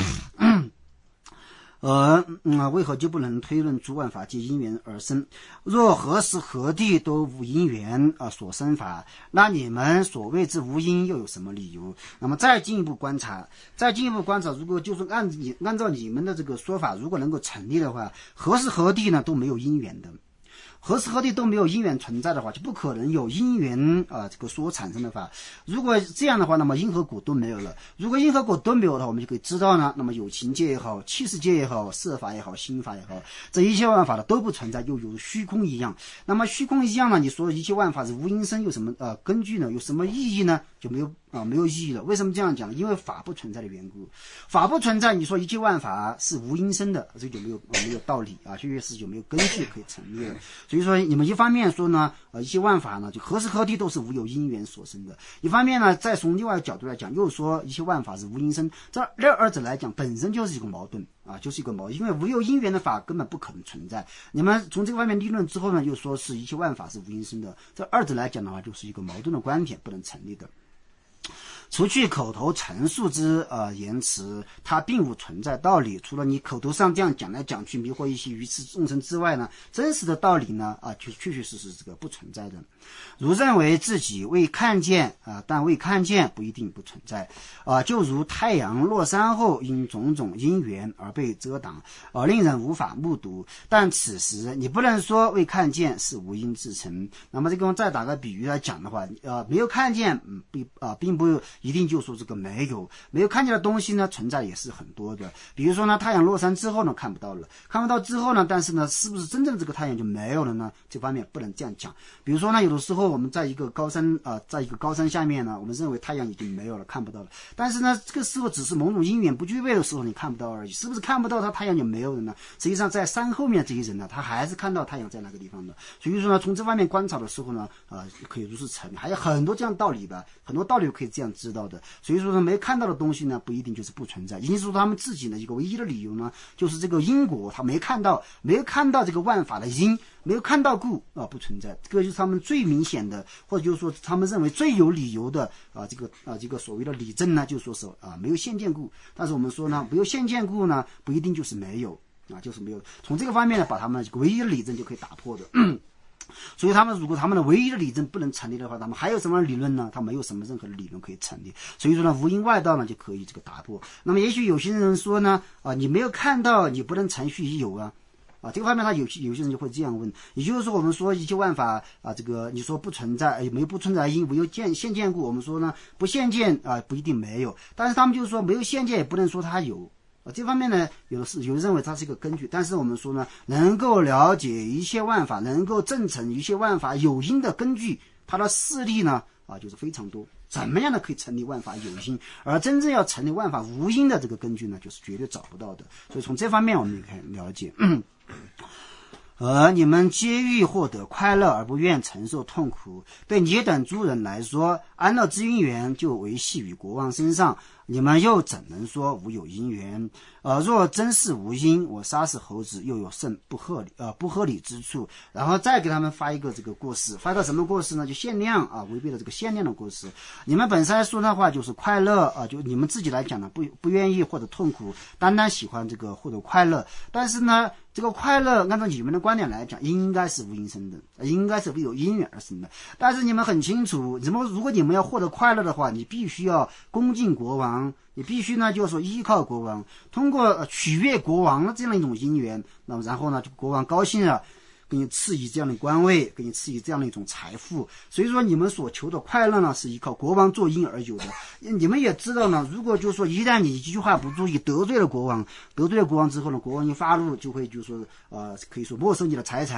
呃，嗯，为何就不能推论诸万法皆因缘而生？若何时何地都无因缘啊、呃、所生法，那你们所谓之无因又有什么理由？那么再进一步观察，再进一步观察，如果就是按你按照你们的这个说法，如果能够成立的话，何时何地呢都没有因缘的。何时何地都没有因缘存在的话，就不可能有因缘啊、呃、这个所产生的法。如果这样的话，那么因和果都没有了。如果因和果都没有的话，我们就可以知道呢，那么有情界也好，气识界也好，色法也好，心法也好，这一切万法的都不存在，又有虚空一样。那么虚空一样呢，你说一切万法是无因生，有什么呃根据呢？有什么意义呢？就没有啊、呃、没有意义了。为什么这样讲呢？因为法不存在的缘故。法不存在，你说一切万法是无因生的，这就没有、呃、没有道理啊，确实就没有根据可以成立了。所以说你们一方面说呢，呃，一切万法呢，就何时何地都是无有因缘所生的；一方面呢，再从另外一个角度来讲，又说一切万法是无因生。这二者来讲，本身就是一个矛盾啊，就是一个矛盾，因为无有因缘的法根本不可能存在。你们从这个方面立论之后呢，又说是一切万法是无因生的，这二者来讲的话，就是一个矛盾的观点，不能成立的。除去口头陈述之呃言辞，它并无存在道理。除了你口头上这样讲来讲去迷惑一些愚痴众生之外呢，真实的道理呢啊，就确确实实这个不存在的。如认为自己未看见啊，但未看见不一定不存在啊。就如太阳落山后因种种因缘而被遮挡，而令人无法目睹，但此时你不能说未看见是无因自成。那么这个再打个比喻来讲的话，呃，没有看见，嗯，并啊，并不一定就说这个没有没有看见的东西呢，存在也是很多的。比如说呢，太阳落山之后呢，看不到了，看不到之后呢，但是呢，是不是真正这个太阳就没有了呢？这方面不能这样讲。比如说呢，有的时候我们在一个高山啊、呃，在一个高山下面呢，我们认为太阳已经没有了，看不到了。但是呢，这个时候只是某种因缘不具备的时候，你看不到而已。是不是看不到它太阳就没有了呢？实际上，在山后面这些人呢，他还是看到太阳在那个地方的。所以说呢，从这方面观察的时候呢，啊、呃，可以如是成立。还有很多这样的道理吧，很多道理可以这样知道的。所以说呢，没看到的东西呢，不一定就是不存在。因此说他们自己的一个唯一的理由呢，就是这个因果他没看到，没有看到这个万法的因，没有看到故啊、呃、不存在。这个就是他们最明显的，或者就是说他们认为最有理由的啊、呃、这个啊、呃、这个所谓的理证呢，就说是啊、呃、没有现见故。但是我们说呢，没有现见故呢，不一定就是没有啊，就是没有。从这个方面呢，把他们唯一的理证就可以打破的。所以他们如果他们的唯一的理证不能成立的话，他们还有什么理论呢？他没有什么任何的理论可以成立。所以说呢，无因外道呢就可以这个打破。那么也许有些人说呢，啊，你没有看到，你不能程序已有啊。啊，这个方面他有些有些人就会这样问，也就是说我们说一切万法啊，这个你说不存在，没有不存在因，唯有见现见故。我们说呢，不现见啊不一定没有，但是他们就是说没有现见，也不能说它有。啊，这方面呢，有的是有认为它是一个根据，但是我们说呢，能够了解一切万法，能够证成一切万法有因的根据，它的事例呢，啊，就是非常多。怎么样的可以成立万法有因，而真正要成立万法无因的这个根据呢，就是绝对找不到的。所以从这方面我们也可以了解。嗯而你们皆欲获得快乐而不愿承受痛苦，对你等诸人来说，安乐之因缘就维系于国王身上，你们又怎能说无有因缘？呃，若真是无因，我杀死猴子又有甚不合理呃不合理之处？然后再给他们发一个这个过失，发一个什么过失呢？就限量啊，违背了这个限量的过失。你们本身说的话就是快乐啊，就你们自己来讲呢，不不愿意或者痛苦，单单喜欢这个获得快乐，但是呢，这个快乐按照你们的观点来讲，应该是无因生的，应该是不有因缘而生的。但是你们很清楚，怎么如果你们要获得快乐的话，你必须要恭敬国王。你必须呢，就是说依靠国王，通过取悦国王的这样一种因缘，那么然后呢，就国王高兴了，给你赐予这样的官位，给你赐予这样的一种财富。所以说你们所求的快乐呢，是依靠国王作因而有的。你们也知道呢，如果就是说一旦你一句话不注意得罪了国王，得罪了国王之后呢，国王一发怒就会就是说呃可以说没收你的财产，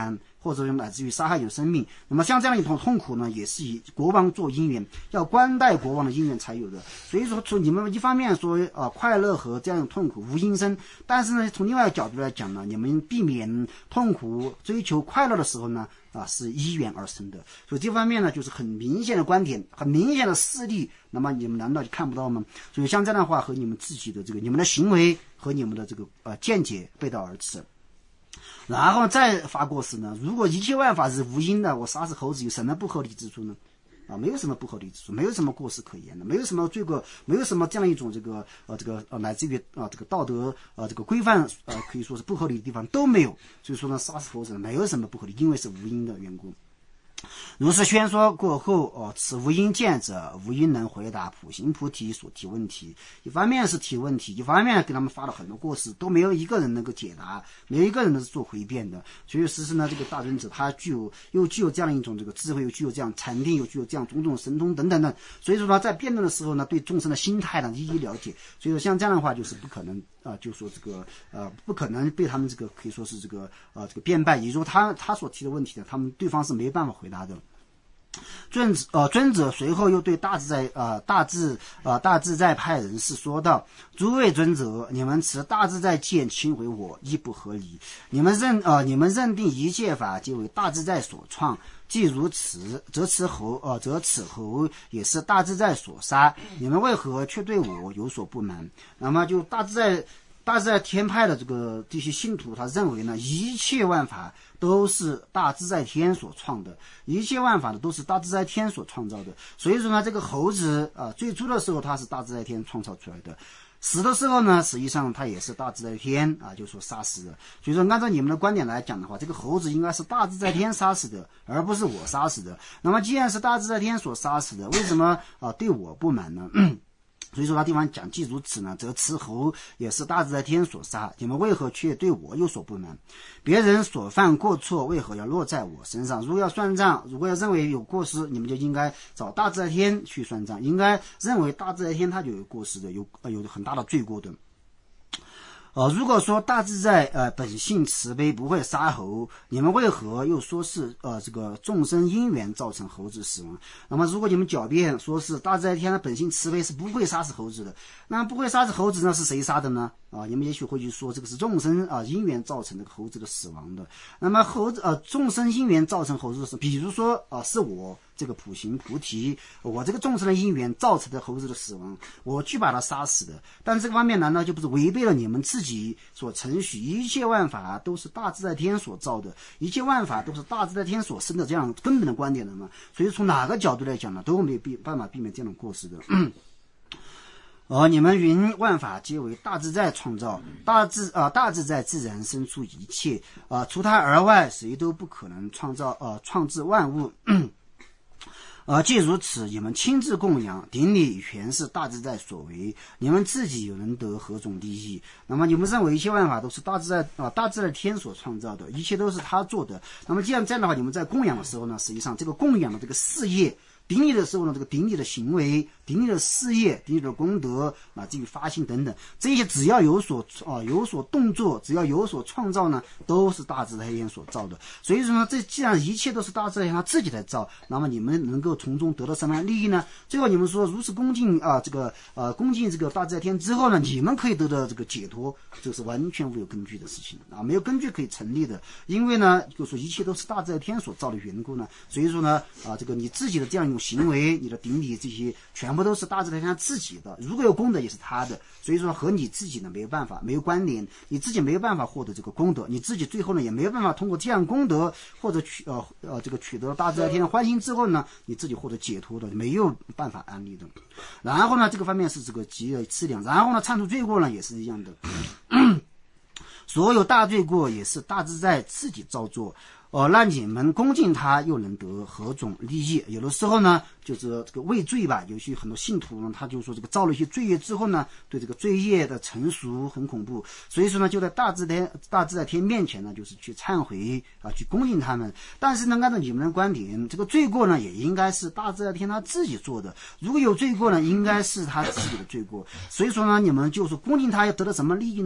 或者乃至于杀害有生命。那么像这样一种痛苦呢，也是以国王做因缘，要官待国王的因缘才有的。所以说，从你们一方面说啊、呃、快乐和这样的痛苦无因生，但是呢，从另外一个角度来讲呢，你们避免痛苦，追求快乐的时候呢，啊是依缘而生的。所以这方面呢，就是很明显的观点，很明显的事例。那么你们难道就看不到吗？所以像这样的话，和你们自己的这个你们的行为和你们的这个呃见解背道而驰。然后再发过失呢？如果一切万法是无因的，我杀死猴子有什么不合理之处呢？啊，没有什么不合理之处，没有什么过失可言的，没有什么罪过，没有什么这样一种这个呃这个呃乃至于啊这个道德呃这个规范呃可以说是不合理的地方都没有。所以说呢，杀死猴子呢没有什么不合理，因为是无因的缘故。如是宣说过后，哦，此无因见者，无因能回答普行菩提所提问题。一方面是提问题，一方面给他们发了很多过失，都没有一个人能够解答，没有一个人能做回辩的。所以，实施呢，这个大尊者他具有又具有这样一种这个智慧，又具有这样禅定，又具有这样种种神通等等的。所以说呢，在辩论的时候呢，对众生的心态呢一一了解。所以说，像这样的话，就是不可能啊、呃，就说这个呃，不可能被他们这个可以说是这个呃这个辩败，也就是说他他所提的问题呢，他们对方是没办法回答的。尊呃尊者随后又对大自在呃大自呃大自在派人士说道：诸位尊者，你们持大自在见轻为我，亦不合理。你们认呃你们认定一切法皆为大自在所创，既如此，则此猴呃则此猴也是大自在所杀。你们为何却对我有所不满？那么就大自在。大自在天派的这个这些信徒，他认为呢，一切万法都是大自在天所创的，一切万法呢都是大自在天所创造的。所以说呢，这个猴子啊、呃，最初的时候它是大自在天创造出来的，死的时候呢，实际上它也是大自在天啊，就说杀死的。所以说，按照你们的观点来讲的话，这个猴子应该是大自在天杀死的，而不是我杀死的。那么既然是大自在天所杀死的，为什么啊、呃、对我不满呢？所以说他地方讲，既如此呢，则此猴也是大自在天所杀，你们为何却对我有所不满？别人所犯过错，为何要落在我身上？如果要算账，如果要认为有过失，你们就应该找大自在天去算账，应该认为大自在天它就有过失的，有呃有很大的罪过的。呃，如果说大自在呃本性慈悲，不会杀猴，你们为何又说是呃这个众生因缘造成猴子死亡？那么如果你们狡辩说是大自在天的本性慈悲是不会杀死猴子的，那不会杀死猴子呢是谁杀的呢？啊，你们也许会去说这个是众生啊因缘造成的猴子的死亡的。那么猴子呃众生因缘造成猴子的死，比如说啊是我这个普行菩提，我这个众生的因缘造成的猴子的死亡，我去把它杀死的。但这个方面难道就不是违背了你们自己所承许一切万法都是大自在天所造的，一切万法都是大自在天所生的这样根本的观点的吗？所以从哪个角度来讲呢，都没有避办法避免这种过失的。而你们云万法皆为大自在创造，大自啊、呃、大自在自然生出一切啊、呃，除他而外，谁都不可能创造呃创制万物。而、呃、既如此，你们亲自供养顶礼，全是大自在所为，你们自己又能得何种利益？那么你们认为一切万法都是大自在啊、呃、大自在天所创造的，一切都是他做的。那么既然这样的话，你们在供养的时候呢，实际上这个供养的这个事业。顶礼的时候呢，这个顶礼的行为、顶礼的事业、顶礼的功德啊，至于发心等等，这些只要有所啊有所动作，只要有所创造呢，都是大自在天所造的。所以说呢，这既然一切都是大自在天他自己来造，那么你们能够从中得到什么样利益呢？最后你们说如此恭敬啊，这个呃恭敬这个大自在天之后呢，你们可以得到这个解脱，这是完全无有根据的事情啊，没有根据可以成立的。因为呢，就说一切都是大自在天所造的缘故呢，所以说呢啊，这个你自己的这样一种行为，你的顶礼这些全部都是大自在天自己的，如果有功德也是他的，所以说和你自己呢没有办法，没有关联，你自己没有办法获得这个功德，你自己最后呢也没有办法通过这样功德或者取呃呃这个取得大自在天的欢心之后呢，你自己获得解脱的，没有办法安利的。然后呢，这个方面是这个极为次量，然后呢，忏除罪过呢也是一样的。所有大罪过也是大自在自己造作。哦，那你们恭敬他又能得何种利益？有的时候呢，就是这个畏罪吧，有些很多信徒呢，他就说这个造了一些罪业之后呢，对这个罪业的成熟很恐怖，所以说呢，就在大自在大自在天面前呢，就是去忏悔啊，去恭敬他们。但是呢，按照你们的观点，这个罪过呢，也应该是大自在天他自己做的。如果有罪过呢，应该是他自己的罪过。所以说呢，你们就说恭敬他要得到什么利益呢？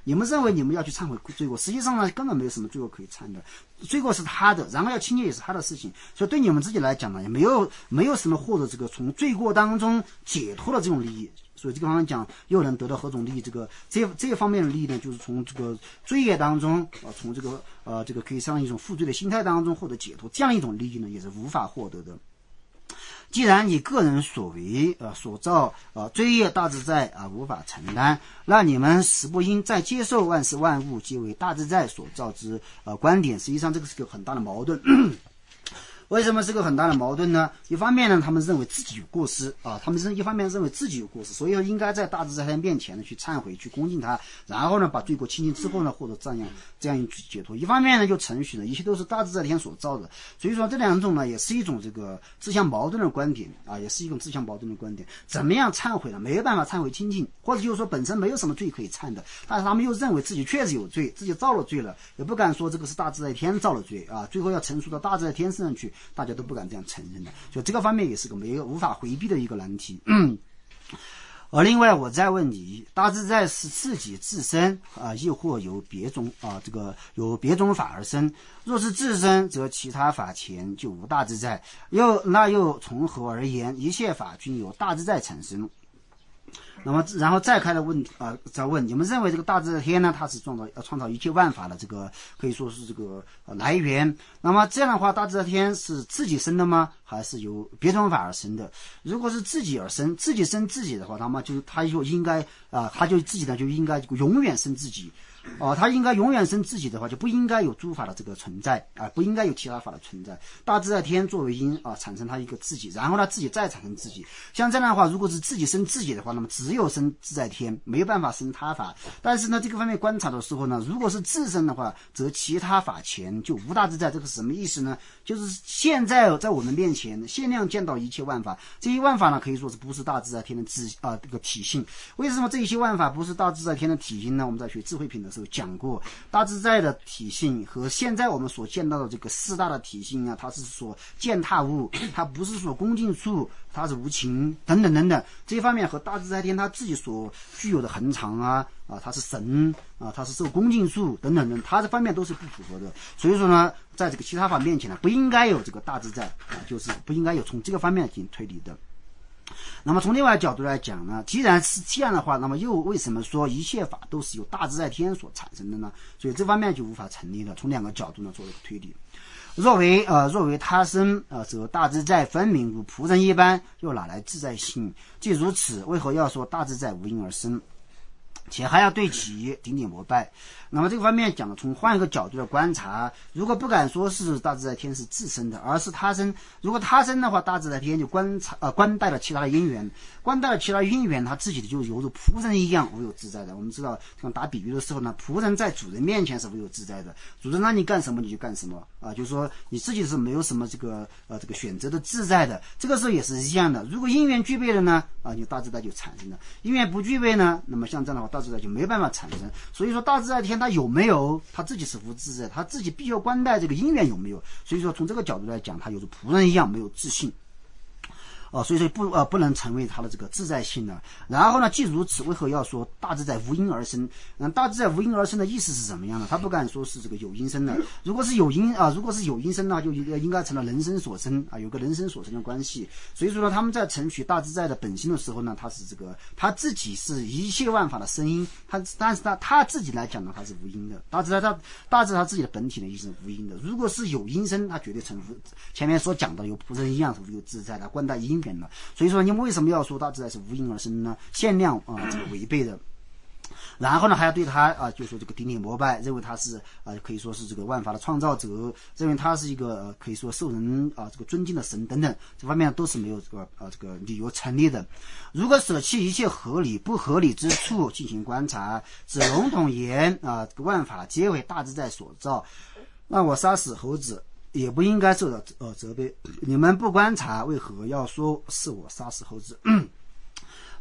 你们认为你们要去忏悔罪过，实际上呢根本没有什么罪过可以忏的，罪过是他的，然后要清洁也是他的事情，所以对你们自己来讲呢，也没有没有什么获得这个从罪过当中解脱的这种利益。所以这个方面讲，又能得到何种利益？这个这这方面的利益呢，就是从这个罪业当中啊、呃，从这个呃这个可以上一种负罪的心态当中获得解脱，这样一种利益呢，也是无法获得的。既然你个人所为呃所造呃罪业大自在啊、呃、无法承担，那你们实不应再接受万事万物皆为大自在所造之呃观点。实际上这个是个很大的矛盾。为什么是个很大的矛盾呢？一方面呢，他们认为自己有过失啊，他们是一方面认为自己有过失，所以说应该在大自在天面前呢去忏悔，去恭敬他，然后呢把罪过清净之后呢获得这样这样一种解脱。一方面呢就承许呢一切都是大自在天所造的，所以说这两种呢也是一种这个自相矛盾的观点啊，也是一种自相矛盾的观点。怎么样忏悔呢？没有办法忏悔清净，或者就是说本身没有什么罪可以忏的，但是他们又认为自己确实有罪，自己造了罪了，也不敢说这个是大自在天造了罪啊，最后要陈述到大自在天身上去，大家都不敢这样承认的，所以这个方面也是个没有无法回避的一个难题。嗯，而另外我再问你，大自在是自己自身啊，亦或由别种啊这个由别种法而生？若是自身，则其他法前就无大自在，又那又从何而言一切法均由大自在产生？那么然后再开的问啊、呃，再问你们认为这个大自在天呢，它是创造呃创造一切万法的这个可以说是这个、呃、来源。那么这样的话，大自在天是自己生的吗？还是由别种法而生的？如果是自己而生，自己生自己的话，那么就他就应该啊、呃，他就自己呢就应该永远生自己。哦，他应该永远生自己的话，就不应该有诸法的这个存在啊，不应该有其他法的存在。大自在天作为因啊，产生他一个自己，然后他自己再产生自己。像这样的话，如果是自己生自己的话，那么只有生自在天，没有办法生他法。但是呢，这个方面观察的时候呢，如果是自身的话，则其他法前就无大自在。这个是什么意思呢？就是现在在我们面前限量见到一切万法，这些万法呢，可以说是不是大自在天的自啊这个体性。为什么这些万法不是大自在天的体性呢？我们在学智慧品的时候讲过，大自在的体性和现在我们所见到的这个四大的体性啊，它是所践踏物，它不是所恭敬处，它是无情等等等等，这一方面和大自在天它自己所具有的恒常啊啊，它是神啊，它是受恭敬处等等等，它这方面都是不符合的。所以说呢，在这个其他法面前呢，不应该有这个大自在啊，就是不应该有从这个方面进行推理的。那么从另外角度来讲呢，既然是这样的话，那么又为什么说一切法都是由大自在天所产生的呢？所以这方面就无法成立了。从两个角度呢做了推理。若为呃若为他生呃，则大自在分明如仆人一般，又哪来自在性？既如此，为何要说大自在无因而生？且还要对其顶顶膜拜。那么这个方面讲的，从换一个角度的观察，如果不敢说是大自在天是自身的，而是他生，如果他生的话，大自在天就观察呃观待了其他的因缘，观待了其他因缘，他自己的就犹如仆人一样无有自在的。我们知道，像打比喻的时候呢，仆人在主人面前是无有自在的，主人让你干什么你就干什么啊，就是说你自己是没有什么这个呃这个选择的自在的。这个时候也是一样的，如果因缘具备了呢，啊，你大自在就产生了；因缘不具备呢，那么像这样的话，大自在就没办法产生。所以说大自在天它有没有，他自己是无自在，他自己必须要观待这个因缘有没有。所以说从这个角度来讲，他有如仆人一样没有自信。哦，所以说不呃不能成为他的这个自在性呢。然后呢，既如此，为何要说大自在无因而生？嗯，大自在无因而生的意思是怎么样呢？他不敢说是这个有因生的。如果是有因啊，如果是有因生呢，就应该成了人生所生啊，有个人生所生的关系。所以说呢，他们在承许大自在的本性的时候呢，他是这个他自己是一切万法的生因，他但是他他自己来讲呢，他是无因的。大自在他大自在他自己的本体呢，也是无因的。如果是有因生，他绝对成前面所讲的有仆人一样是无有自在的，观待因。所以说你们为什么要说大自在是无因而生呢？限量啊、呃，这个违背的。然后呢，还要对他啊、呃，就说这个顶顶膜拜，认为他是啊、呃，可以说是这个万法的创造者，认为他是一个、呃、可以说受人啊、呃、这个尊敬的神等等，这方面都是没有这个啊、呃、这个理由成立的。如果舍弃一切合理不合理之处进行观察，只笼统言啊、呃，这个万法皆为大自在所造，那我杀死猴子也不应该受到呃责备。你们不观察，为何要说是我杀死猴子？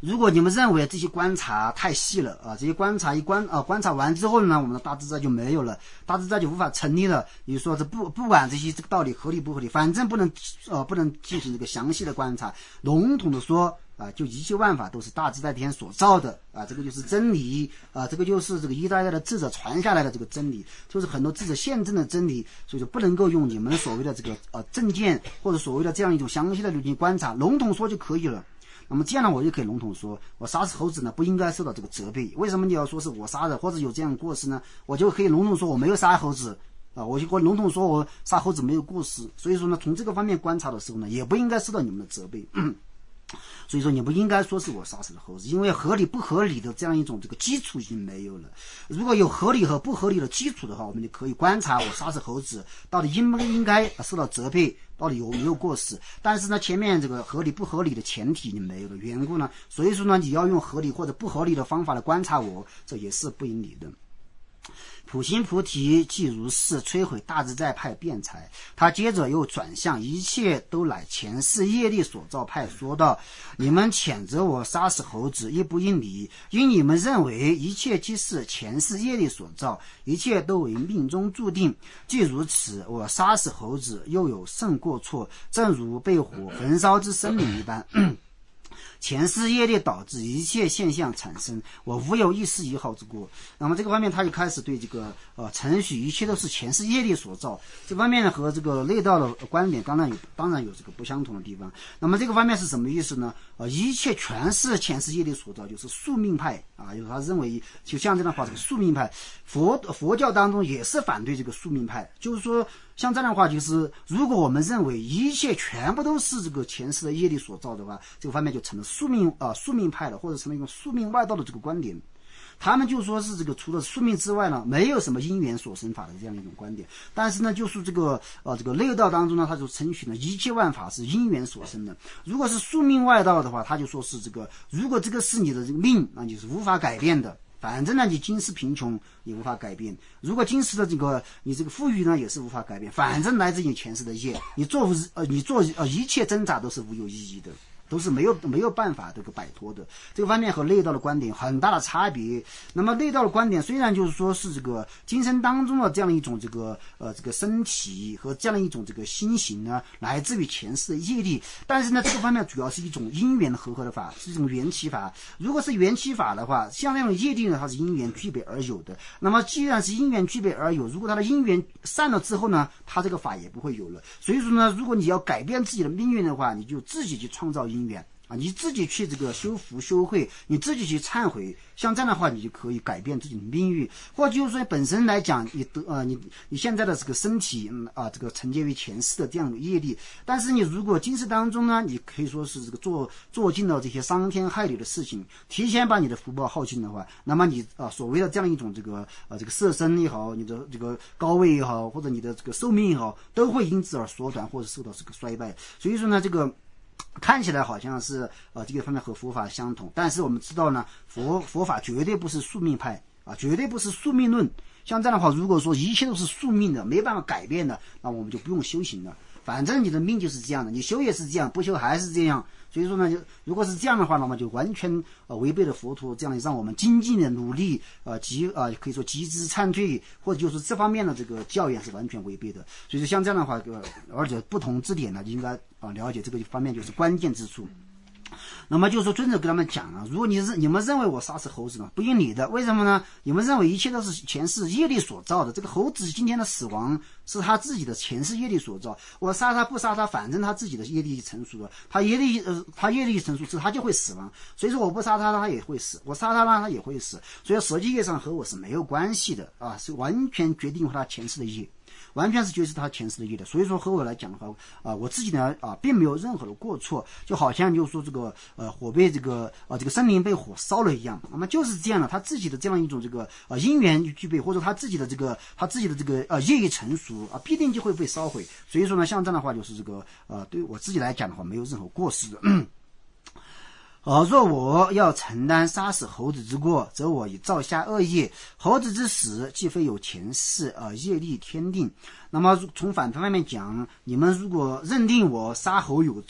如果你们认为这些观察太细了啊，这些观察一观啊观察完之后呢，我们的大自在就没有了，大自在就无法成立了。你说这不不管这些这个道理合理不合理，反正不能呃不能进行这个详细的观察，笼统的说啊，就一切万法都是大自在天所造的啊，这个就是真理啊，这个就是这个一代代的智者传下来的这个真理，就是很多智者现证的真理，所以说不能够用你们所谓的这个呃证件或者所谓的这样一种详细的路径观察，笼统说就可以了。那么这样呢，我就可以笼统说，我杀死猴子呢不应该受到这个责备。为什么你要说是我杀的，或者有这样的过失呢？我就可以笼统说我没有杀猴子啊，我就笼统说我杀猴子没有过失。所以说呢，从这个方面观察的时候呢，也不应该受到你们的责备。嗯所以说你不应该说是我杀死了猴子，因为合理不合理的这样一种这个基础已经没有了。如果有合理和不合理的基础的话，我们就可以观察我杀死猴子到底应不应该受到责备，到底有没有过失。但是呢，前面这个合理不合理的前提你没有了缘故呢，所以说呢，你要用合理或者不合理的方法来观察我，这也是不应理的。普心菩提即如是摧毁大自在派辩才，他接着又转向一切都乃前世业力所造派说道：你们谴责我杀死猴子亦不应理，因你们认为一切即是前世业力所造，一切都为命中注定。既如此，我杀死猴子又有甚过错？正如被火焚烧之生命一般。前世业力导致一切现象产生，我无有一丝一毫之过。那么这个方面他就开始对这个呃程序一切都是前世业力所造，这方面呢和这个内道的观点当然有当然有这个不相同的地方。那么这个方面是什么意思呢？呃一切全是前世业力所造，就是宿命派啊，就是他认为就像这样的话，这个宿命派佛佛教当中也是反对这个宿命派，就是说像这样的话，就是如果我们认为一切全部都是这个前世的业力所造的话，这个方面就成了宿命啊、呃、宿命派的，或者成了一种宿命外道的这个观点。他们就说是这个除了宿命之外呢，没有什么因缘所生法的这样一种观点。但是呢，就是这个呃这个内道当中呢，他就称许呢一切万法是因缘所生的。如果是宿命外道的话，他就说是这个如果这个是你的这个命，那就是无法改变的。反正呢，你今世贫穷也无法改变，如果今世的这个你这个富裕呢，也是无法改变。反正来自你前世的业，你做呃你做呃一切挣扎都是无有意义的，都是没有没有办法这个摆脱的。这个方面和内道的观点很大的差别。那么内道的观点虽然就是说是这个今生当中的这样一种这个呃这个身体和这样一种这个心行呢，来自于前世的业力，但是呢这个方面主要是一种因缘和合的法，是一种缘起法。如果是缘起法的话，像那种业力呢，它是因缘具备而有的。那么既然是因缘具备而有，如果它的因缘散了之后呢，它这个法也不会有了。所以说呢，如果你要改变自己的命运的话，你就自己去创造因缘啊，你自己去这个修福修慧，你自己去忏悔，像这样的话，你就可以改变自己的命运。或者就是说，本身来讲，你得呃，你你现在的这个身体，嗯啊，这个承接于前世的这样的业力，但是你如果今世当中呢，你可以说是这个做做尽了这些伤天害理的事情，提前把你的福报耗尽的话，那么你啊，所谓的这样一种这个呃这个色身也好，你的这个高位也好，或者你的这个寿命也好，都会因此而缩短或者受到这个衰败。所以说呢，这个。看起来好像是呃这个方面和佛法相同，但是我们知道呢，佛佛法绝对不是宿命派啊，绝对不是宿命论。像这样的话，如果说一切都是宿命的，没办法改变的，那我们就不用修行了。反正你的命就是这样的，你修也是这样，不修还是这样。所以说呢，就如果是这样的话，那么就完全呃违背了佛陀这样让我们精进的努力，呃及呃可以说极之忏退，或者就是这方面的这个教言是完全违背的。所以说像这样的话，呃、而且不同之点呢，应该啊、呃、了解这个方面就是关键之处。那么就是说尊者跟他们讲啊，如果你是你们认为我杀死猴子呢，不应理的。为什么呢？你们认为一切都是前世业力所造的，这个猴子今天的死亡是他自己的前世业力所造，我杀他不杀他，反正他自己的业力成熟了，他业力呃他业力成熟之后他就会死亡，所以说我不杀他他也会死，我杀他呢他也会死，所以实际业上和我是没有关系的啊，是完全决定他前世的业。完全是觉得是他前世的业的，所以说和我来讲的话，啊、呃，我自己呢啊、呃，并没有任何的过错，就好像就是说这个呃火被这个呃这个森林被火烧了一样，那么就是这样的，他自己的这样一种这个呃因缘具备，或者他自己的这个他自己的这个呃业力成熟啊、呃，必定就会被烧毁。所以说呢，像这样的话，就是这个呃对我自己来讲的话，没有任何过失的。而若我要承担杀死猴子之过，则我已造下恶业。猴子之死，既非有前世而业力天定。那么从反方面讲，你们如果认定我杀猴有罪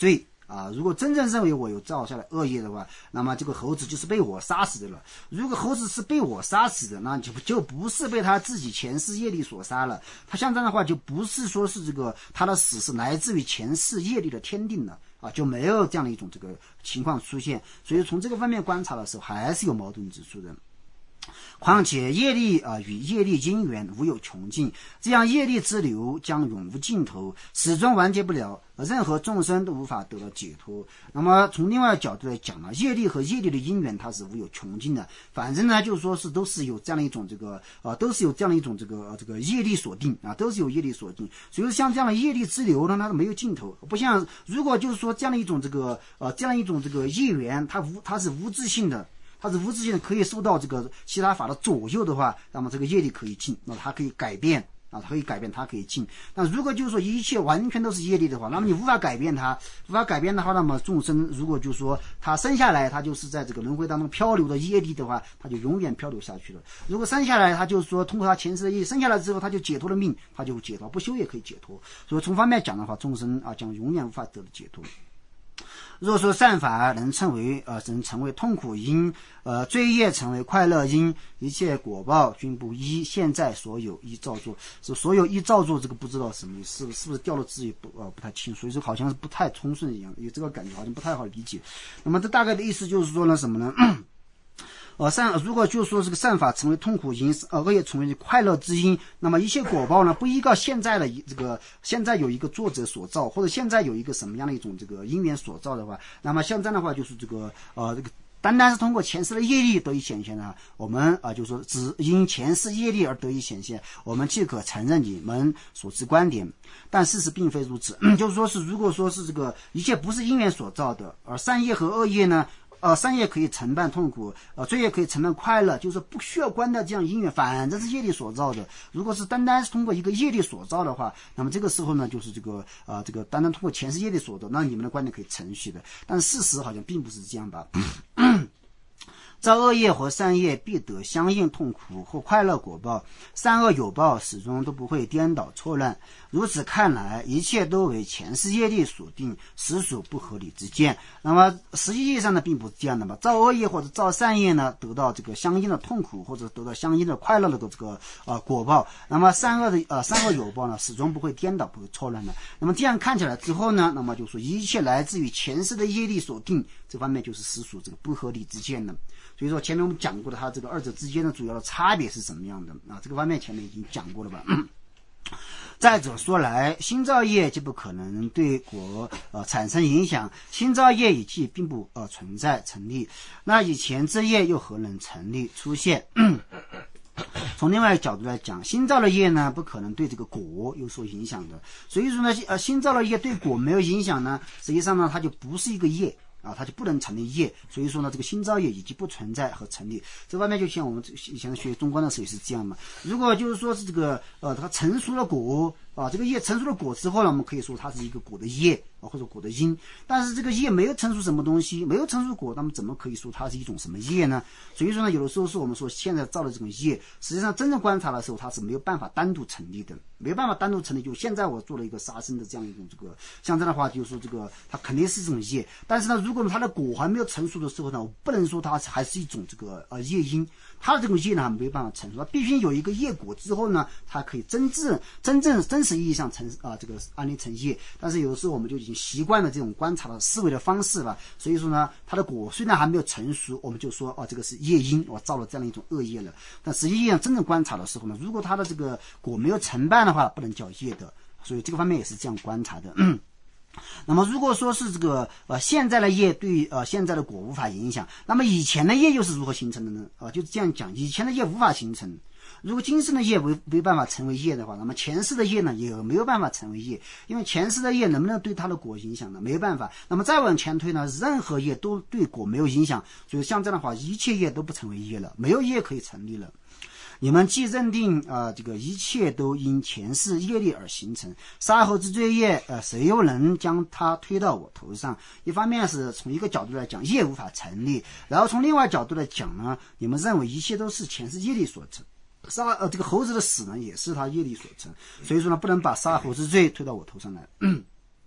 啊，如果真正认为我有造下来恶业的话，那么这个猴子就是被我杀死的了。如果猴子是被我杀死的，那就就不是被他自己前世业力所杀了。他像这样的话，就不是说是这个他的死是来自于前世业力的天定了啊，就没有这样的一种这个情况出现。所以从这个方面观察的时候，还是有矛盾之处的。况且业力啊、呃、与业力因缘无有穷尽，这样业力之流将永无尽头，始终完结不了，任何众生都无法得到解脱。那么从另外的角度来讲呢，业力和业力的因缘它是无有穷尽的，反正呢就是说是都是有这样的一种这个呃都是有这样的一种这个、呃、这个业力所定啊，都是有业力所定。所以说像这样的业力之流呢，它是没有尽头，不像如果就是说这样的一种这个呃这样一种这个业缘，它无它是无自性的。它是无自性的，可以受到这个其他法的左右的话，那么这个业力可以尽，那它可以改变啊，它可以改变，它可以尽。那如果就是说一切完全都是业力的话，那么你无法改变它，无法改变的话，那么众生如果就是说他生下来，他就是在这个轮回当中漂流的业力的话，他就永远漂流下去了。如果生下来，他就是说通过他前世的业，生下来之后他就解脱了命，他就解脱，不修也可以解脱。所以从方面讲的话，众生啊将永远无法得到解脱。若说善法能称为呃能成为痛苦因，呃罪业成为快乐因，一切果报均不依现在所有依造作。是所有依造作这个不知道什么意思，是不是掉了字也不呃不太清楚，所以说好像是不太通顺一样，有这个感觉好像不太好理解。那么这大概的意思就是说呢什么呢？呃，善如果就说这个善法成为痛苦因，呃，恶业成为快乐之因，那么一切果报呢，不依靠现在的这个现在有一个作者所造，或者现在有一个什么样的一种这个因缘所造的话，那么像这样的话，就是这个呃这个。单单是通过前世的业力得以显现呢，我们啊、呃、就说只因前世业力而得以显现，我们即可承认你们所持观点，但事实并非如此。就是说是如果说是这个一切不是因缘所造的，而善业和恶业呢？呃，善业可以承办痛苦，呃，罪业可以承办快乐，就是不需要关掉这样因缘，反正是业力所造的。如果是单单是通过一个业力所造的话，那么这个时候呢，就是这个呃，这个单单通过前世业力所造，那你们的观点可以承续的。但事实好像并不是这样吧。造恶业和善业必得相应痛苦或快乐果报，善恶有报，始终都不会颠倒错乱。如此看来，一切都为前世业力所定，实属不合理之见。那么实际意义上呢，并不是这样的嘛。造恶业或者造善业呢，得到这个相应的痛苦或者得到相应的快乐的这个呃果报。那么善恶的呃善恶有报呢，始终不会颠倒，不会错乱的。那么这样看起来之后呢，那么就说一切来自于前世的业力所定，这方面就是实属这个不合理之见的。所以说前面我们讲过的，它这个二者之间的主要的差别是什么样的啊？这个方面前面已经讲过了吧。再者说来，新造业就不可能对果呃产生影响，新造业以即并不呃存在成立，那以前之业又何能成立出现？从另外一个角度来讲，新造的业呢不可能对这个果有所影响的，所以说呢呃新造的业对果没有影响呢，实际上呢它就不是一个业啊，它就不能成立业，所以说呢，这个新造业以及不存在和成立。这方面就像我们以前学中观的时候也是这样嘛。如果就是说是这个呃，它成熟了果啊，这个业成熟了果之后呢，我们可以说它是一个果的业啊，或者果的因。但是这个业没有成熟什么东西，没有成熟果，那么怎么可以说它是一种什么业呢？所以说呢，有的时候是我们说现在造的这种业，实际上真正观察的时候，它是没有办法单独成立的，没有办法单独成立。就现在我做了一个杀生的这样一种这个，像这样的话，就是说这个它肯定是这种业，但是呢，如果它的果还没有成熟的时候呢，我不能说它还是一种这个呃业因，它的这种业呢没有办法成熟，它必须有一个业果之后呢，它可以真正真正真实意义上成啊、呃、这个安立成业。但是有的时候我们就已经习惯了这种观察的思维的方式了，所以说呢，它的果虽然还没有成熟，我们就说哦这个是业因，我造了这样一种恶业了。但实际上真正观察的时候呢，如果它的这个果没有成办的话，不能叫业的。所以这个方面也是这样观察的。嗯那么如果说是这个呃现在的业对呃现在的果无法影响，那么以前的业又是如何形成的呢？啊、呃，就是这样讲，以前的业无法形成。如果今生的业没没办法成为业的话，那么前世的业呢也没有办法成为业，因为前世的业能不能对它的果影响呢？没有办法。那么再往前推呢，任何业都对果没有影响，所以像这样的话，一切业都不成为业了，没有业可以成立了。你们既认定啊、呃，这个一切都因前世业力而形成，杀猴之罪业，呃，谁又能将它推到我头上？一方面是从一个角度来讲，业无法成立；然后从另外角度来讲呢，你们认为一切都是前世业力所成，杀呃这个猴子的死呢，也是他业力所成，所以说呢，不能把杀猴之罪推到我头上来。嗯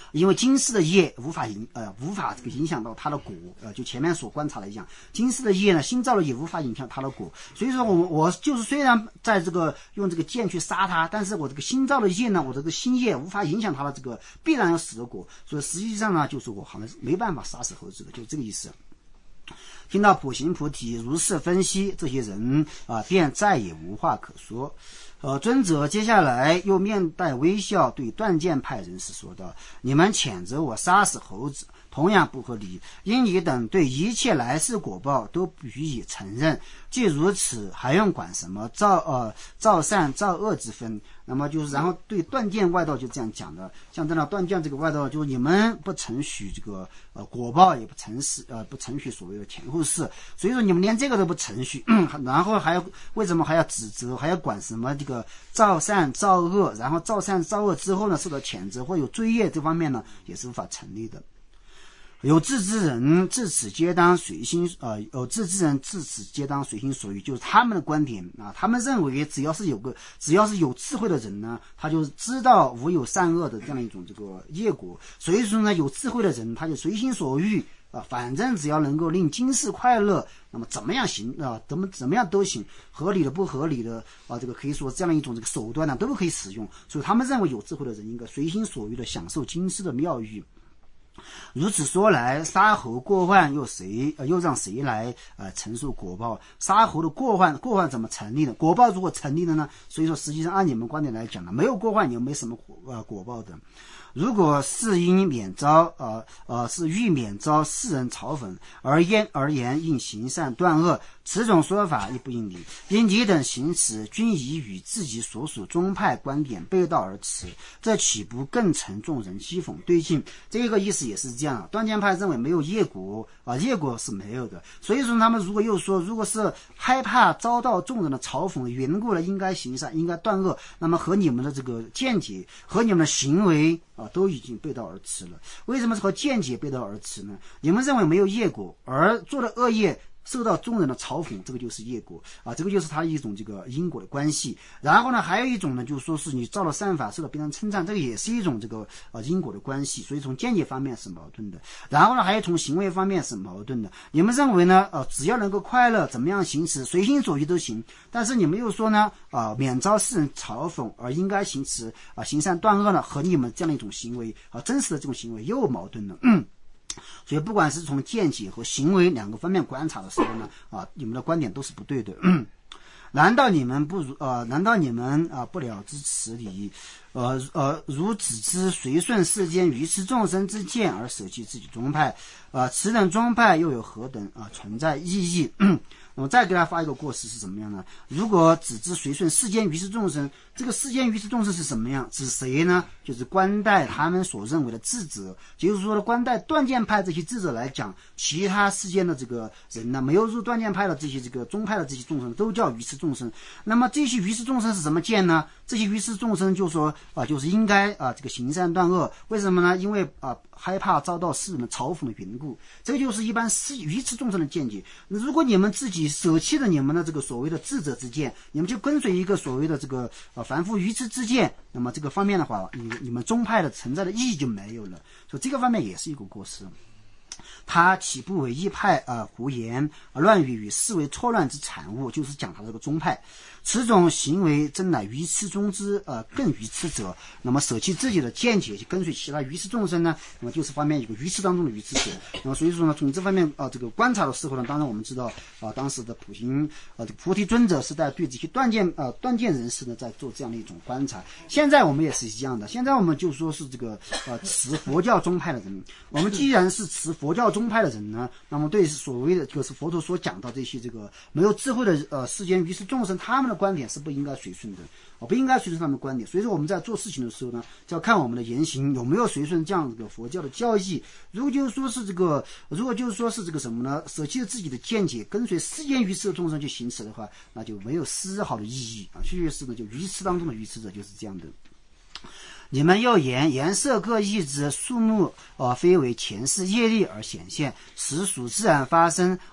因为今世的业无法影呃无法这个影响到他的果，呃就前面所观察的一样，今世的业呢，新造的也无法影响他的果，所以说我我就是虽然在这个用这个剑去杀他，但是我这个新造的业呢，我这个新业无法影响他的这个必然要死的果，所以实际上呢，就是我好像没办法杀死猴子的，就是这个意思。听到普行菩提如是分析，这些人啊、呃，便再也无话可说。呃，尊者接下来又面带微笑对断剑派人士说道：“你们谴责我杀死猴子，同样不合理。因你等对一切来世果报都不予以承认，既如此，还用管什么造呃造善造恶之分？那么就是，然后对断剑外道就这样讲的，像这样断剑这个外道，就是你们不承许这个呃果报，也不承许呃不承许所谓的前后世，所以说你们连这个都不承许，然后还要为什么还要指责，还要管什么这个造善造恶，然后造善造恶之后呢，受到谴责或有罪业，这方面呢也是无法成立的。有志之人至此皆当随心呃，有志之人至此皆当随心所欲，就是他们的观点啊。他们认为只要是有个只要是有智慧的人呢，他就知道无有善恶的这样一种这个业果，所以说呢，有智慧的人他就随心所欲啊，反正只要能够令今世快乐，那么怎么样行啊？怎么怎么样都行，合理的不合理的啊，这个可以说这样一种这个手段呢，都可以使用。所以他们认为有智慧的人应该随心所欲的享受今世的妙欲。如此说来，杀猴过患又谁、呃、又让谁来呃承受果报？杀猴的过患过患怎么成立的？果报如果成立的呢？所以说实际上按你们观点来讲呢，没有过患也没什么果呃果报的。如果是因免遭呃呃是欲免遭世人嘲讽而言而言应行善断恶，此种说法亦不应理。因你等行此均已与自己所属宗派观点背道而驰，这岂不更成众人讥讽对境？这个意思也是这样。断剑派认为没有业果啊、呃，业果是没有的。所以说他们如果又说，如果是害怕遭到众人的嘲讽的缘故了，应该行善，应该断恶，那么和你们的这个见解和你们的行为啊，都已经背道而驰了。为什么是和见解背道而驰呢？你们认为没有业果，而做的恶业受到众人的嘲讽，这个就是业果啊，这个就是它一种这个因果的关系。然后呢，还有一种呢，就是说是你造了善法，受到别人称赞，这个也是一种这个呃因果的关系。所以从见解方面是矛盾的，然后呢，还有从行为方面是矛盾的。你们认为呢？呃，只要能够快乐，怎么样行持，随心所欲都行。但是你们又说呢？啊、呃，免遭世人嘲讽而应该行持啊、呃，行善断恶呢，和你们这样的一种行为啊、呃，真实的这种行为又矛盾了。嗯。所以不管是从见解和行为两个方面观察的时候呢，啊，你们的观点都是不对的。难道你们不如呃？难道你们啊、呃、不了知此理？呃呃，如只知随顺世间愚痴众生之见而舍弃自己宗派，啊、呃，此等宗派又有何等啊、呃、存在意义？那么再给他发一个过失是怎么样呢？如果只知随顺世间愚痴众生，这个世间愚痴众生是什么样？指谁呢？就是观待他们所认为的智者，就是说观待断剑派这些智者来讲，其他世间的这个人呢，没有入断剑派的这些这个宗派的这些众生都叫愚痴众生。那么这些愚痴众生是什么见呢？这些愚痴众生就说啊、呃，就是应该啊、呃、这个行善断恶。为什么呢？因为啊、呃、害怕遭到世人的嘲讽的缘故。这个就是一般是愚痴众生的见解。如果你们自己舍弃了你们的这个所谓的智者之见，你们就跟随一个所谓的这个呃凡夫愚痴之见，那么这个方面的话，你你们宗派的存在的意义就没有了。所以这个方面也是一个过失。他岂不为一派啊、呃、胡言啊乱语与思维错乱之产物？就是讲他这个宗派，此种行为真乃愚痴中之呃更愚痴者。那么舍弃自己的见解去跟随其他愚痴众生呢？那么就是方面一个愚痴当中的愚痴者。那么所以说呢，从这方面啊、呃、这个观察的时候呢，当然我们知道啊、呃、当时的普行呃这个菩提尊者是在对这些断剑呃断剑人士呢在做这样的一种观察。现在我们也是一样的，现在我们就说是这个呃持佛教宗派的人，我们既然是持佛教宗派的人呢，那么对所谓的就是佛陀所讲到这些这个没有智慧的呃世间愚痴众生，他们的观点是不应该随顺的，我不应该随顺他们的观点。所以说我们在做事情的时候呢，就要看我们的言行有没有随顺这样这个佛教的教义。如果就是说是这个，如果就是说是这个什么呢，舍弃了自己的见解，跟随世间愚痴的众生去行持的话，那就没有丝毫的意义啊。确实呢，就愚痴当中的愚痴者就是这样的。你们又言颜色各异之数目，呃，非为前世业力而显现，实属自然发生，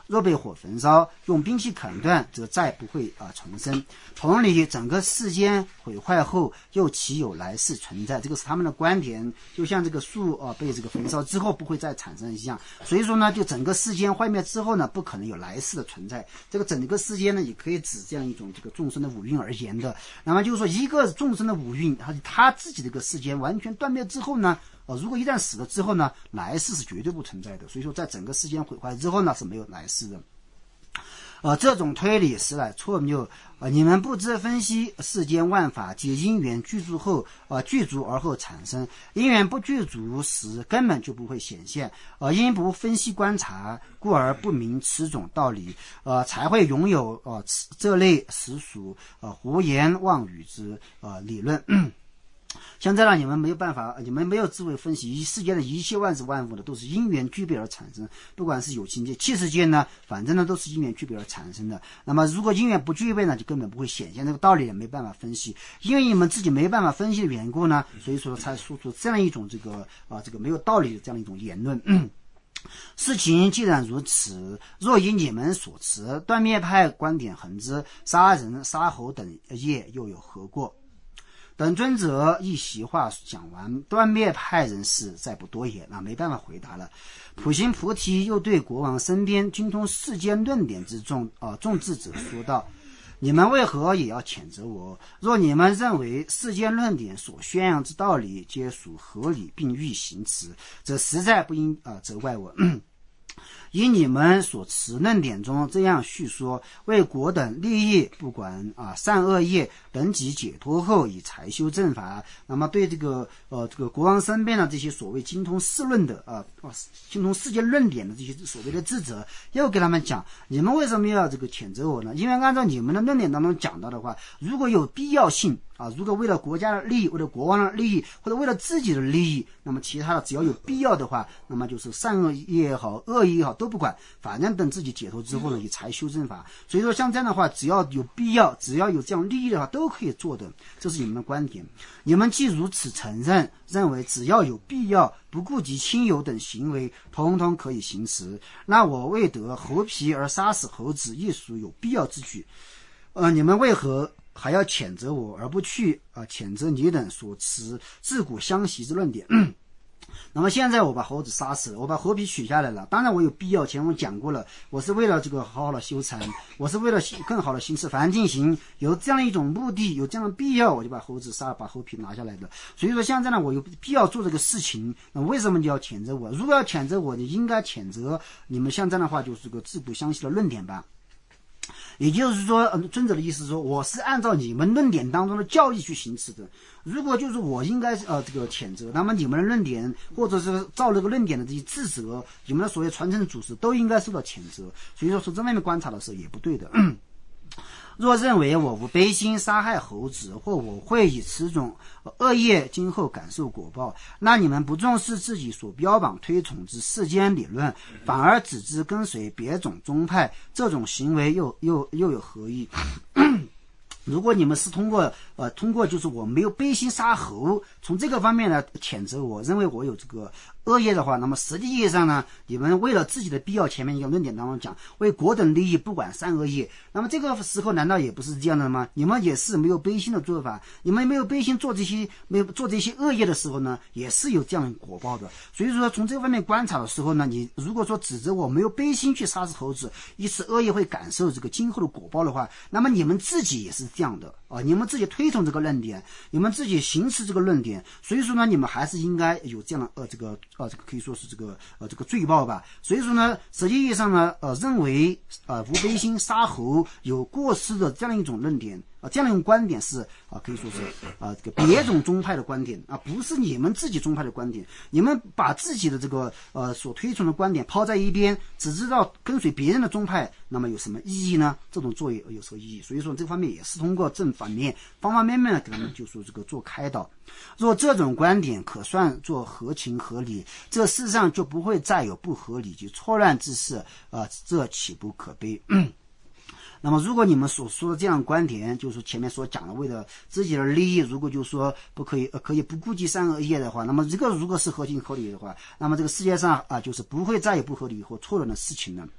若被火焚烧，用兵器砍断，则再不会啊、呃、重生。同理，整个世间毁坏后，又岂有来世存在？这个是他们的观点，就像这个树啊、呃、被这个焚烧之后不会再产生一样。所以说呢，就整个世间坏灭之后呢，不可能有来世的存在。这个整个世间呢，也可以指这样一种这个众生的五蕴而言的。那么就是说，一个众生的五蕴，他他自己这个世间完全断灭之后呢，呃，如果一旦死了之后呢，来世是绝对不存在的。所以说，在整个世间毁坏之后呢，是没有来世的。呃，这种推理实乃错谬。呃，你们不知分析世间万法皆因缘具足后，呃，具足而后产生。因缘不具足时，根本就不会显现。呃，因不分析观察，故而不明此种道理。呃，才会拥有呃这类实属呃胡言妄语之呃理论。现在呢，你们没有办法，你们没有智慧分析世间的一切万事万物的都是因缘具备而产生，不管是有情界、气世界呢，反正呢都是因缘具备而产生的。那么如果因缘不具备呢，就根本不会显现，这个道理也没办法分析。因为你们自己没办法分析的缘故呢，所以说才说出这样一种这个啊这个没有道理的这样一种言论。嗯事情既然如此，若以你们所持断灭派观点恒之，杀人杀猴等业又有何过？等尊者一席话讲完，断灭派人士再不多言，那没办法回答了。普行菩提又对国王身边精通世间论点之众啊、呃、众智者说道：你们为何也要谴责我？若你们认为世间论点所宣扬之道理皆属合理并欲行持，则实在不应啊、呃、责怪我。以你们所持论点中这样叙说，为国等利益，不管啊善恶业，等己解脱后以才修正法。那么对这个呃这个国王身边的这些所谓精通世论的啊、呃、精通世界论点的这些所谓的智者，又给他们讲，你们为什么要这个谴责我呢？因为按照你们的论点当中讲到的话，如果有必要性啊，如果为了国家的利益，为了国王的利益，或者为了自己的利益，那么其他的只要有必要的话，那么就是善恶业也好，恶业也好都不管，反正等自己解脱之后呢，以才修正法。所以说像这样的话，只要有必要，只要有这样利益的话，都可以做的。这是你们的观点。你们既如此承认，认为只要有必要，不顾及亲友等行为，统统可以行持，那我为得猴皮而杀死猴子，亦属有必要之举。呃，你们为何还要谴责我，而不去啊、呃、谴责你等所持自古相袭之论点？那么现在我把猴子杀死了，我把猴皮取下来了，当然我有必要，前面讲过了，我是为了这个好好的修禅，我是为了更好的行持梵进行，有这样一种目的，有这样的必要，我就把猴子杀了，把猴皮拿下来的。所以说现在呢，我有必要做这个事情，那为什么你要谴责我？如果要谴责我，你应该谴责你们像这样的话，就是个自古相袭的论点吧。也就是说，尊者的意思是说，我是按照你们论点当中的教义去行持的。如果就是我应该呃这个谴责，那么你们的论点或者是照这个论点的这些智者，你们的所谓传承的祖师都应该受到谴责。所以说从这方面观察的时候也不对的。若认为我无悲心杀害猴子，或我会以此种恶业今后感受果报，那你们不重视自己所标榜推崇之世间理论，反而只知跟随别种宗派，这种行为又又又有何意？如果你们是通过呃通过就是我没有悲心杀猴，从这个方面来谴责我，认为我有这个恶业的话，那么实际意义上呢，你们为了自己的必要，前面一个论点当中讲，为国等利益不管善恶业，那么这个时候难道也不是这样的吗？你们也是没有悲心的做法，你们没有悲心做这些没有做这些恶业的时候呢，也是有这样的果报的。所以说从这个方面观察的时候呢，你如果说指责我没有悲心去杀死猴子，以此恶业会感受这个今后的果报的话，那么你们自己也是这样的啊，你们自己推崇这个论点，你们自己行持这个论点，所以说呢，你们还是应该有这样的呃这个呃这个可以说是这个呃这个罪报吧。所以说呢，实际意义上呢，呃认为呃无悲心杀猴有过失的这样一种论点啊，这样一种观点是啊可以说是啊这个别种宗派的观点啊，不是你们自己宗派的观点。你们把自己的这个呃所推崇的观点抛在一边，只知道跟随别人的宗派，那么有什么意义呢？这种作业有什么意义？所以说这方面也是通过正反面方方面面给他们就说这个做开导。若这种观点可算作合情合理，这世上就不会再有不合理及错乱之事，呃，这岂不可悲？那么如果你们所说的这样的观点，就是前面所讲的为了自己的利益，如果就说不可以、呃、可以不顾及善恶业的话，那么这个如果是合情合理的话，那么这个世界上啊、呃、就是不会再有不合理或错乱的事情了。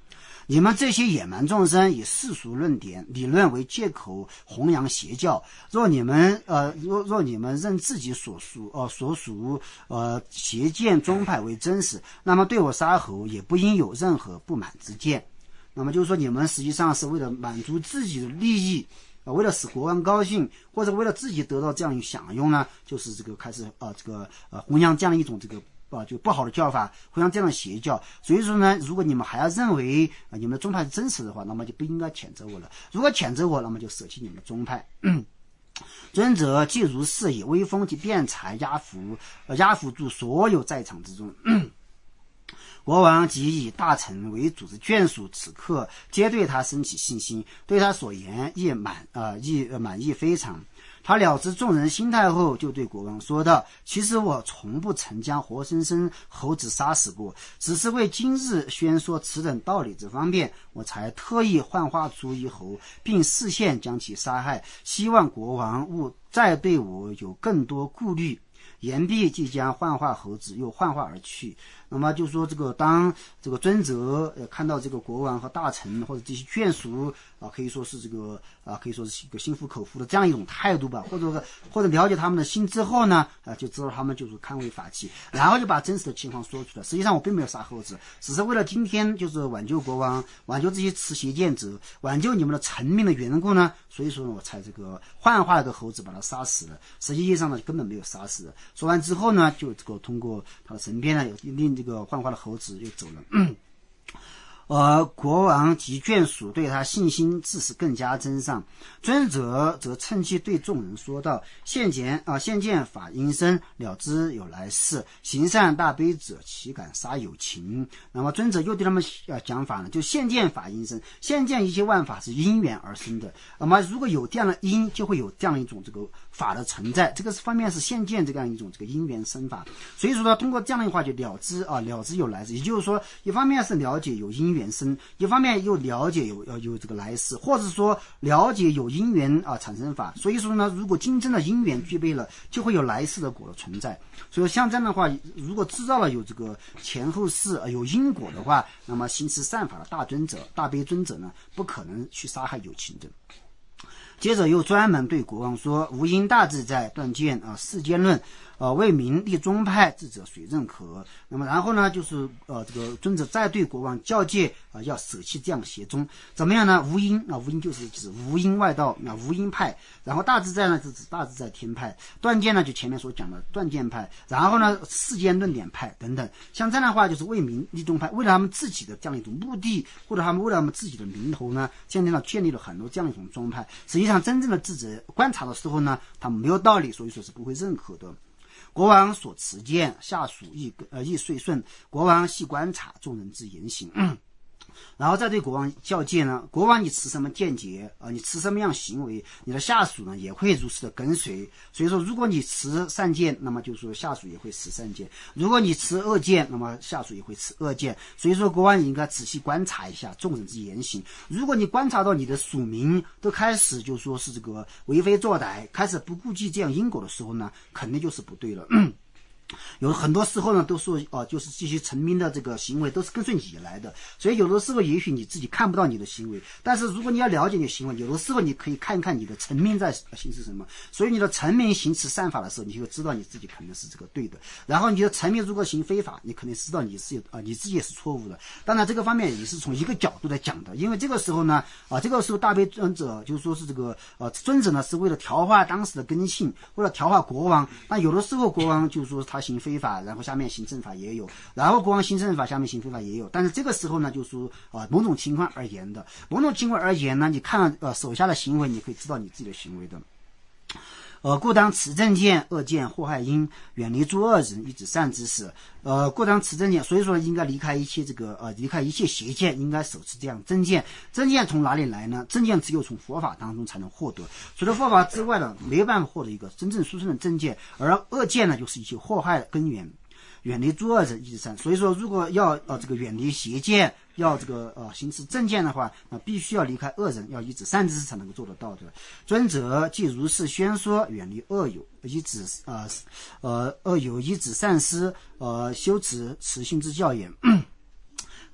你们这些野蛮众生以世俗论点理论为借口弘扬邪教，若你们呃若若你们认自己所属呃所属呃邪见宗派为真实，那么对我杀猴也不应有任何不满之见。那么就是说，你们实际上是为了满足自己的利益，呃，为了使国王高兴，或者为了自己得到这样一享用呢，就是这个开始呃这个呃弘扬这样一种这个啊，就不好的教法，弘扬这样的邪教。所以说呢，如果你们还要认为啊、呃、你们的宗派是真实的话，那么就不应该谴责我了。如果谴责我，那么就舍弃你们的宗派。嗯尊者既如是，以威风及辩才压服呃压服住所有在场之中。嗯国王即以大臣为主之眷属，此刻皆对他升起信心，对他所言亦满呃亦、呃、满意非常。他了知众人心态后，就对国王说道：其实我从不曾将活生生猴子杀死过，只是为今日宣说此等道理之方便，我才特意幻化出一猴，并事先将其杀害，希望国王勿再对我有更多顾虑。言毕，即将幻化猴子，又幻化而去。那么就说这个，当这个尊者呃看到这个国王和大臣或者这些眷属啊，可以说是这个啊，可以说是一个心服口服的这样一种态度吧，或者或者了解他们的心之后呢，啊，就知道他们就是堪为法器，然后就把真实的情况说出来。实际上我并没有杀猴子，只是为了今天就是挽救国王，挽救这些持邪见者，挽救你们的臣民的缘故呢，所以说呢，我才这个幻化一个猴子把他杀死了。实际上呢，根本没有杀死的。说完之后呢，就这个通过他的身边呢，有令这个幻化的猴子又走了。嗯而国王及眷属对他信心自是更加增上。尊者则趁机对众人说道：现见啊，现见法阴身，了知有来世，行善大悲者，岂敢杀有情？那么尊者又对他们呃讲法呢，就现见法阴身，现见一切万法是因缘而生的。那么如果有这样的因，就会有这样一种这个法的存在。这个方面是现见这样一种这个因缘生法。所以说呢，通过这样的话就了知啊，了知有来世，也就是说，一方面是了解有因缘原生，一方面又了解有有这个来世，或者说了解有因缘啊产生法。所以说呢，如果真正的因缘具备了，就会有来世的果的存在。所以像这样的话，如果知道了有这个前后世、呃、有因果的话，那么行持善法的大尊者、大悲尊者呢，不可能去杀害有情的。接着又专门对国王说：无因大自在断见啊世间论，呃为民立宗派，智者谁认可？那么然后呢，就是呃这个尊者再对国王教诫啊、呃，要舍弃这样邪宗，怎么样呢？无因啊，无因就是指无因外道啊，无因派。然后大自在呢，是指大自在天派。断见呢，就前面所讲的断见派。然后呢，世间论点派等等。像这样的话，就是为民立宗派，为了他们自己的这样一种目的，或者他们为了他们自己的名头呢，建立了建立了很多这样一种宗派。实际上，真正的智者观察的时候呢，他们没有道理，所以说是不会认可的。国王所持见，下属亦呃亦遂顺。国王细观察众人之言行。嗯然后再对国王教诫呢，国王你持什么见解啊、呃，你持什么样行为，你的下属呢也会如此的跟随。所以说，如果你持善见，那么就是说下属也会持善见；如果你持恶见，那么下属也会持恶见。所以说，国王你应该仔细观察一下众人之言行。如果你观察到你的属民都开始就说是这个为非作歹，开始不顾及这样因果的时候呢，肯定就是不对了。嗯有很多时候呢，都说哦、呃，就是这些臣民的这个行为都是跟随你来的，所以有的时候也许你自己看不到你的行为，但是如果你要了解你的行为，有的时候你可以看一看你的臣民在行持什么。所以你的臣民行持善法的时候，你就会知道你自己肯定是这个对的。然后你的臣民如果行非法，你肯定知道你是有啊、呃，你自己也是错误的。当然这个方面也是从一个角度来讲的，因为这个时候呢，啊、呃，这个时候大悲尊者就是说是这个呃尊者呢是为了调化当时的根性，为了调化国王。那有的时候国王就是说他行非法，然后下面行正法也有，然后国王行正法，下面行非法也有。但是这个时候呢，就是说啊、呃，某种情况而言的，某种情况而言呢，你看呃手下的行为，你可以知道你自己的行为的。呃，故当持正见，恶见祸害因，远离诸恶人，以止善知识。呃，故当持正见，所以说应该离开一切这个呃，离开一切邪见，应该守持这样正见。正见从哪里来呢？正见只有从佛法当中才能获得，除了佛法之外呢，没有办法获得一个真正殊胜的正见。而恶见呢，就是一些祸害的根源。远离诸恶人，以止善。所以说，如果要呃这个远离邪见，要这个呃行持正见的话，那必须要离开恶人，要以止善知识才能够做得到的。尊者既如是宣说，远离恶友，以止呃呃恶友，以止善思，呃修持持心之教也。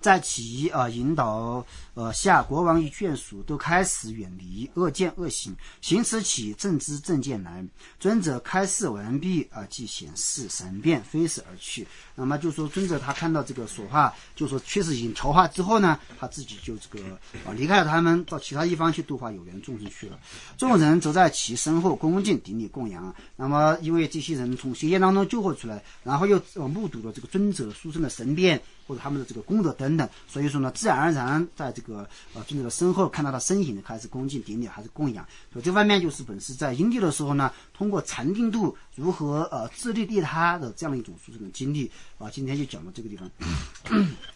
在其啊、呃、引导呃下，国王与眷属都开始远离，恶见恶行，行此起，正知正见来。尊者开示完毕啊、呃，即显示神变，飞逝而去。那么就说尊者他看到这个说话，就说确实已经筹划之后呢，他自己就这个啊、呃、离开了他们，到其他地方去度化有缘众生去了。众人则在其身后恭敬顶礼供养。那么因为这些人从邪见当中救活出来，然后又、呃、目睹了这个尊者殊胜的神变或者他们的这个功德等等，所以说呢，自然而然在这个呃尊者的身后看到他身影呢，开始恭敬顶礼还是供养。所以这方面就是本师在因地的时候呢，通过禅定度如何呃自利利他的这样的一种殊胜的经历啊、呃，今天就讲到这个地方。